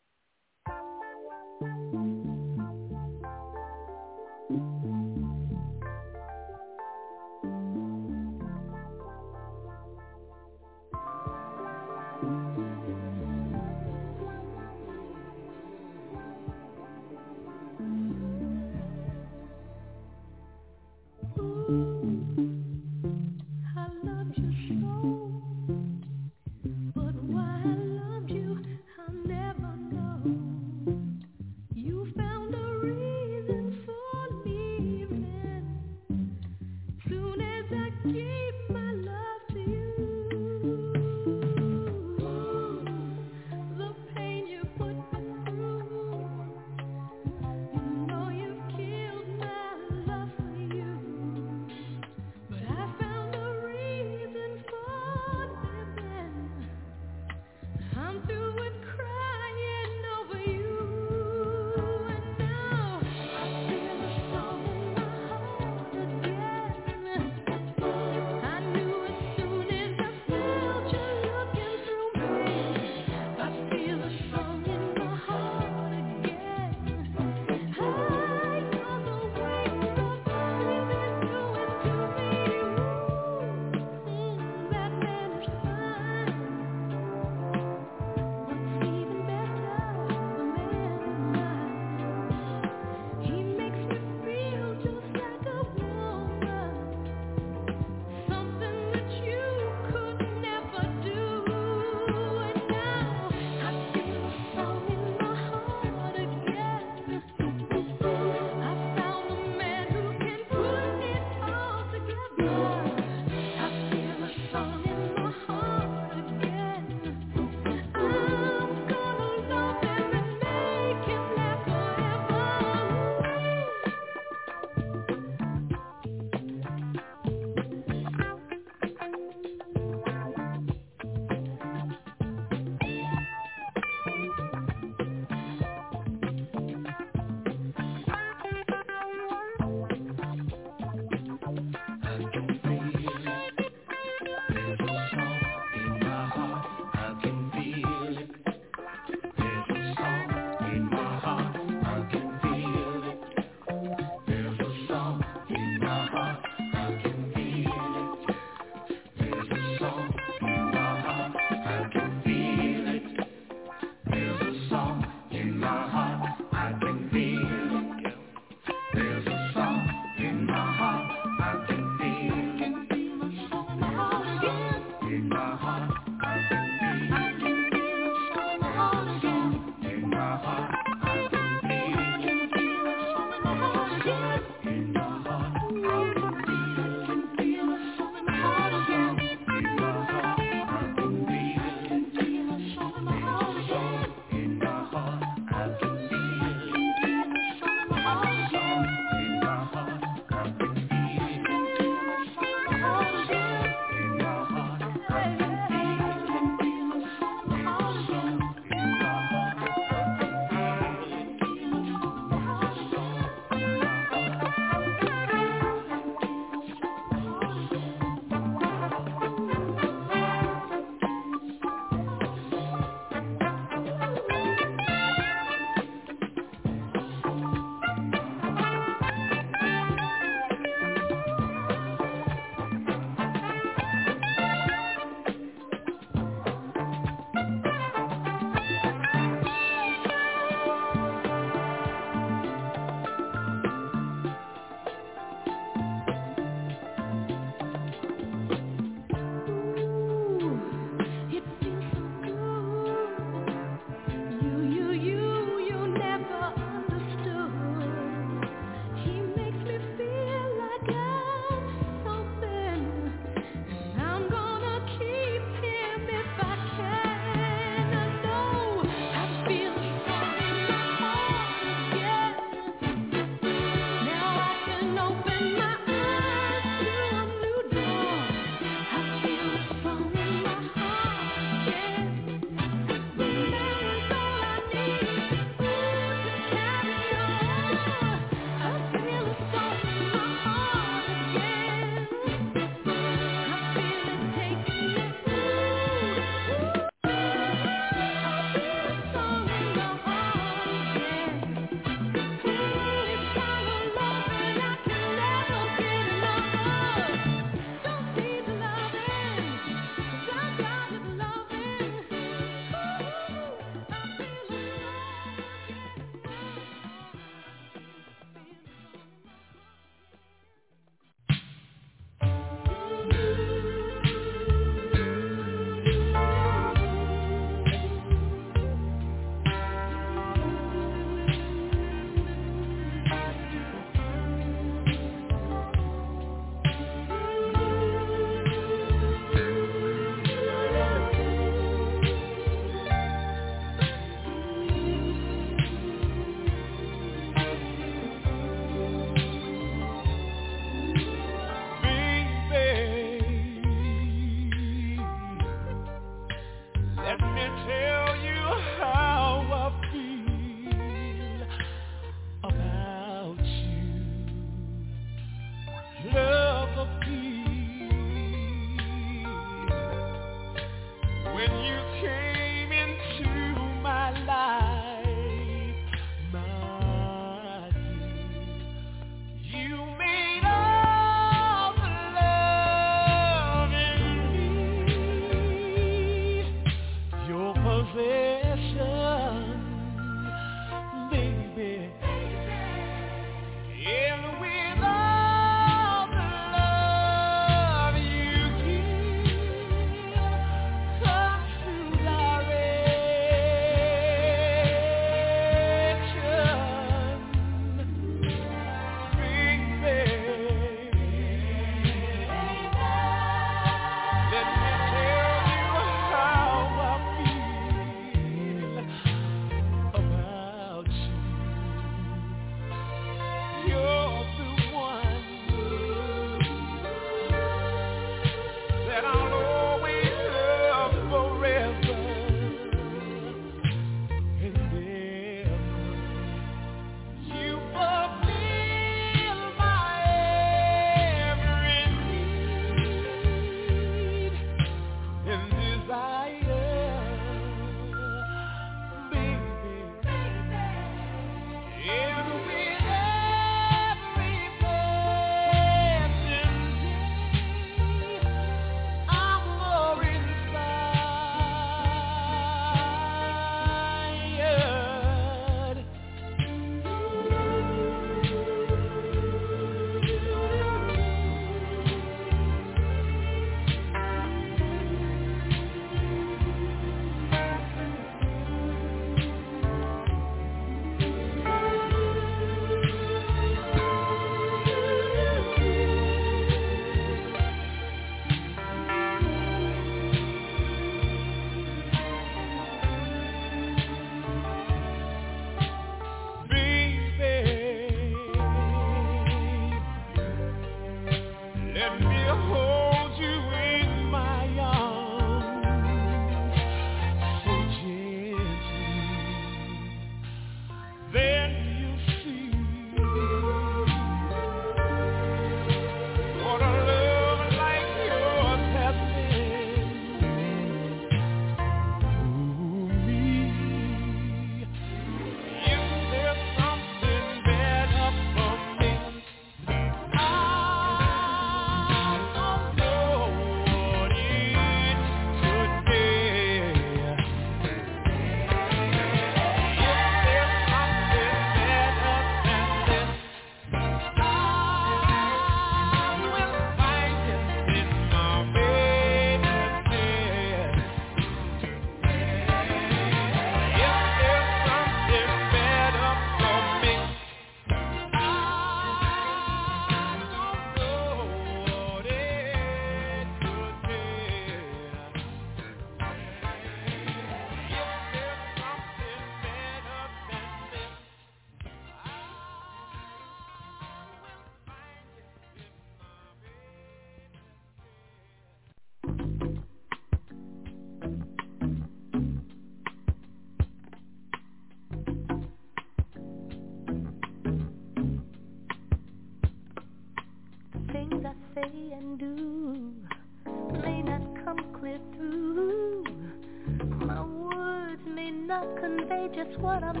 Just what I'm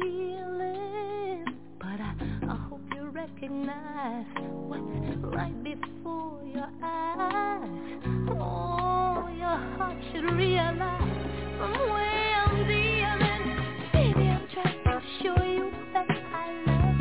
feeling, but I hope you recognize what's right before your eyes. Oh, your heart should realize from where I'm dealing. Baby, I'm trying to show you that I love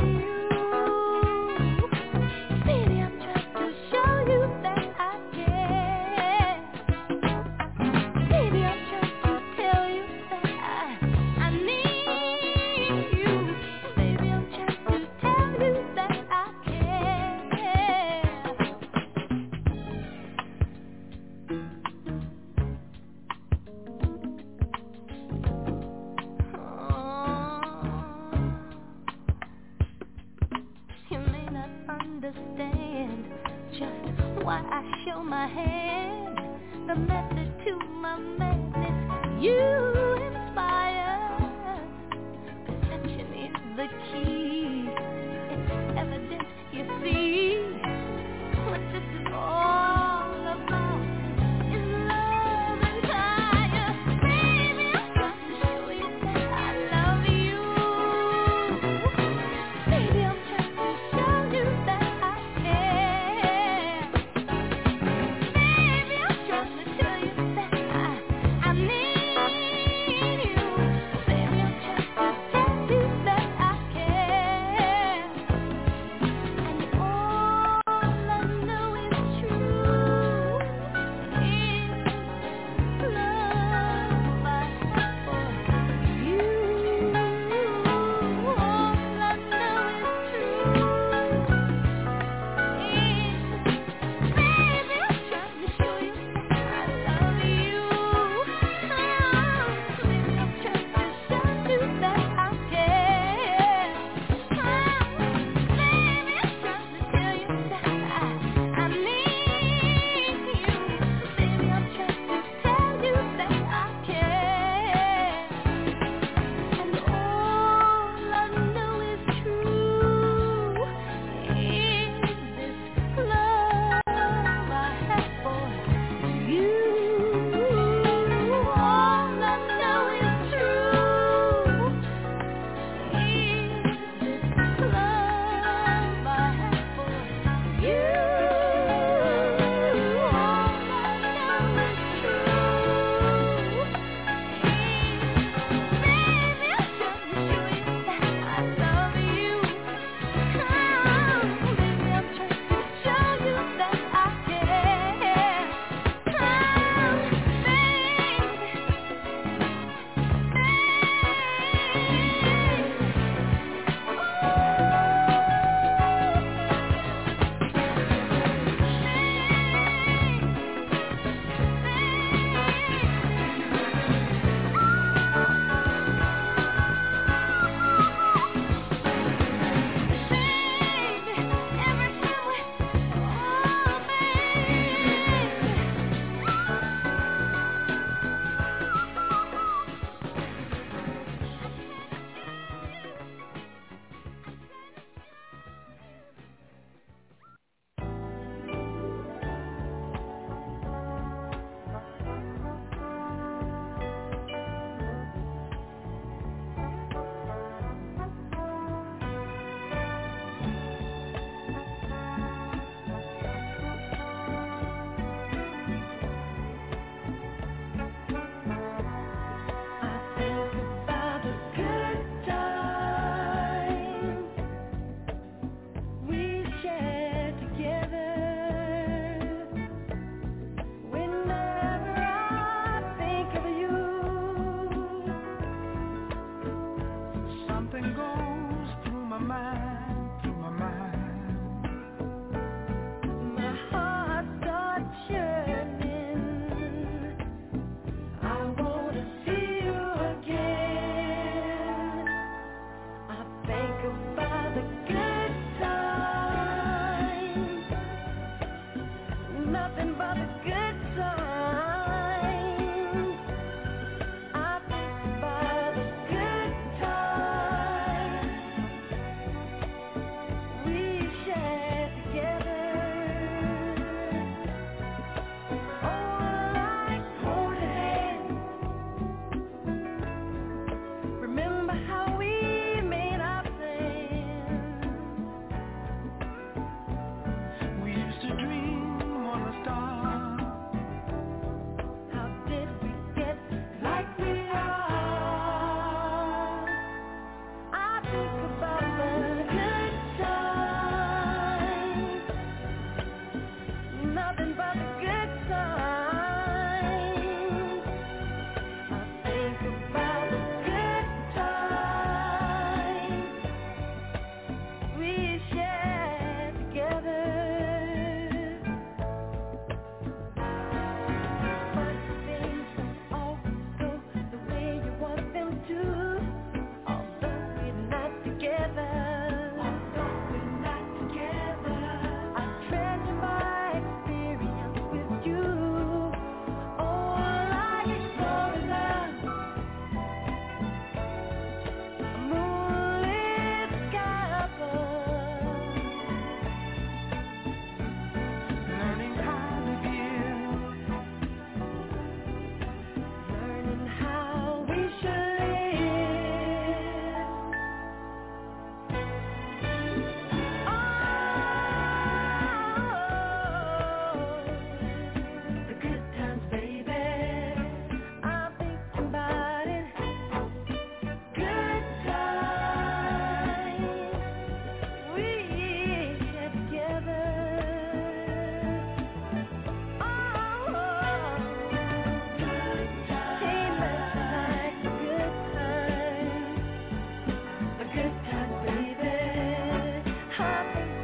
you. Baby, I'm trying to show you that I care. Baby, I'm trying to tell you that I need you. Baby, I'm trying to tell you that I care. You may not understand just why I show my hand, the method to my madness you inspire. Perception is the key. It's evident, you see. What this is all about is love and fire.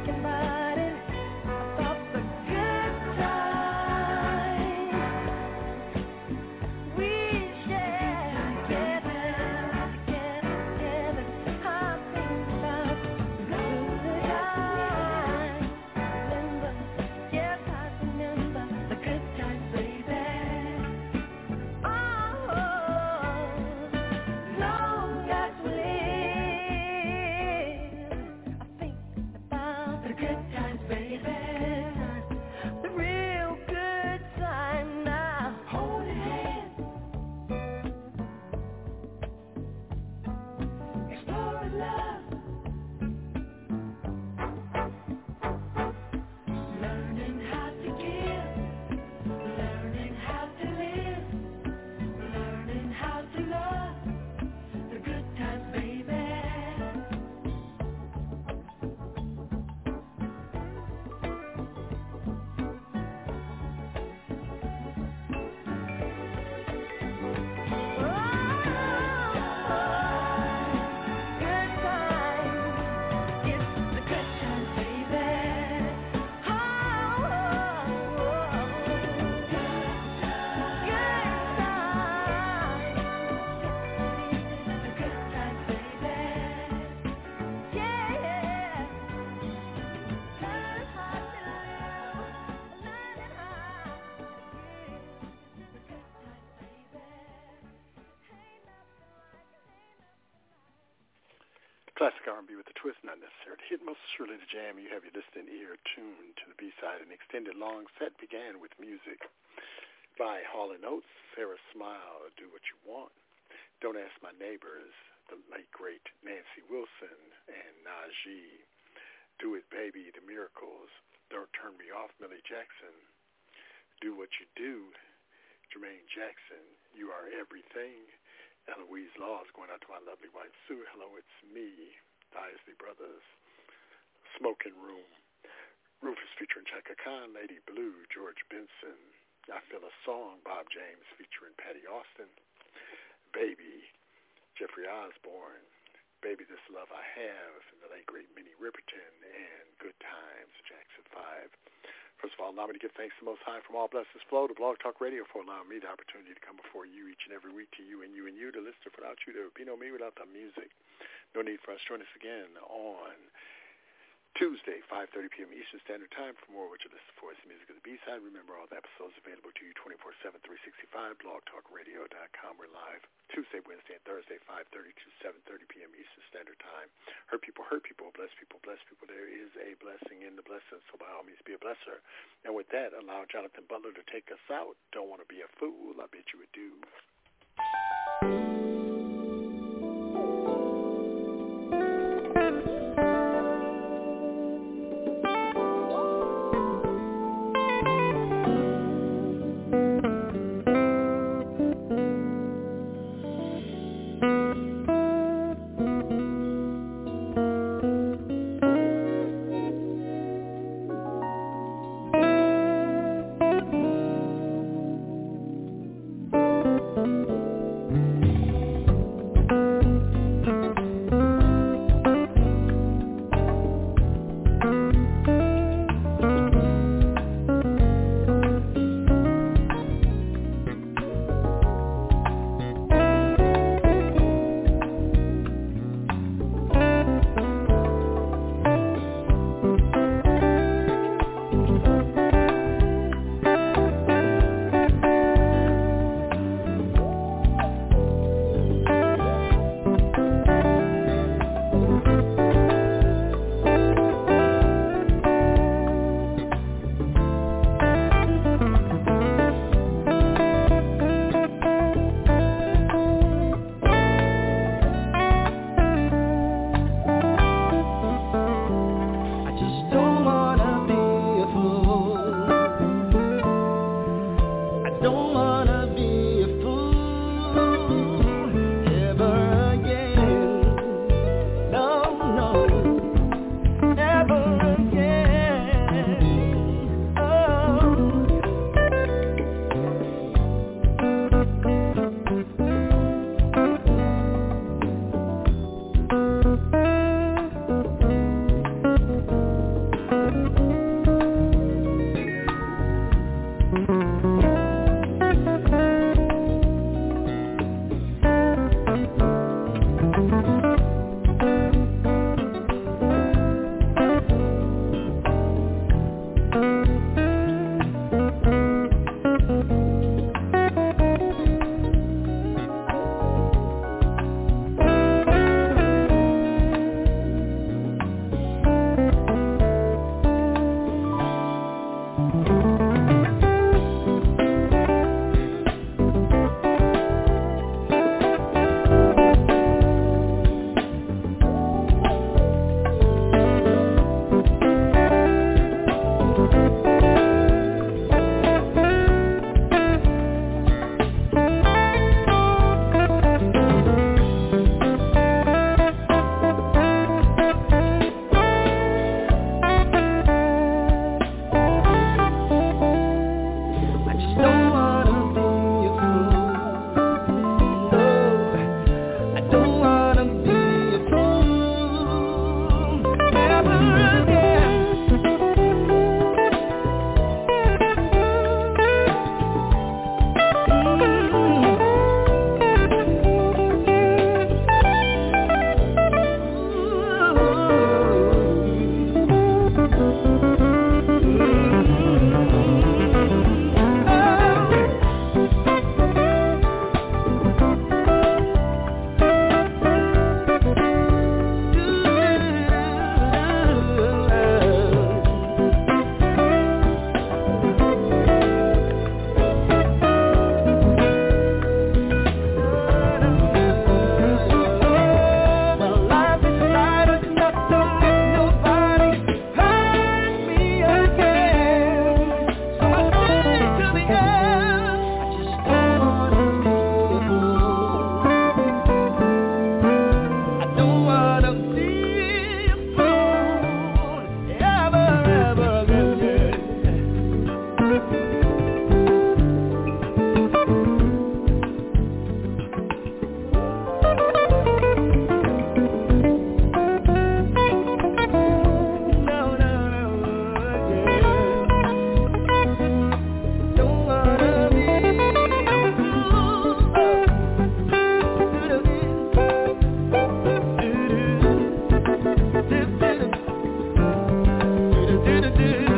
Classic R&B with a twist, not necessary to hit, most surely to jam. You have your listening ear tuned to the B-side. An extended long set began with music by Hall & Oates, Sarah Smile, Do What You Want, Don't Ask My Neighbors, the late, great Nancy Wilson, and Najee, Do It Baby, The Miracles, Don't Turn Me Off, Millie Jackson, Do What You Do, Jermaine Jackson, You Are Everything, Eloise Laws, going out to my lovely wife Sue. Hello, it's me, the Isley Brothers, Smoking Room, Rufus featuring Chaka Khan, Lady Blue, George Benson, I Feel a Song, Bob James featuring Patty Austin, Baby, Jeffrey Osborne, Baby This Love I Have, and the late great Minnie Riperton, and Good Times, Jackson 5. First of all, allow me to give thanks to the Most High from all blessings flow to Blog Talk Radio for allowing me the opportunity to come before you each and every week, to you and you and you, to listen. Without you, there would be no me without the music. No need for us. Join us again on Tuesday, 5:30 p.m. Eastern Standard Time for more what you listen for. It's the music of the B-side. Remember, all the episodes available to you 24/7, 365, blogtalkradio.com. We're live Tuesday, Wednesday, and Thursday, 5:30 to 7:30 p.m. Eastern Standard Time. Hurt people, bless people, bless people. There is a blessing in the blessing, so by all means be a blesser. And with that, allow Jonathan Butler to take us out. Don't want to be a fool, I bet you would do. do.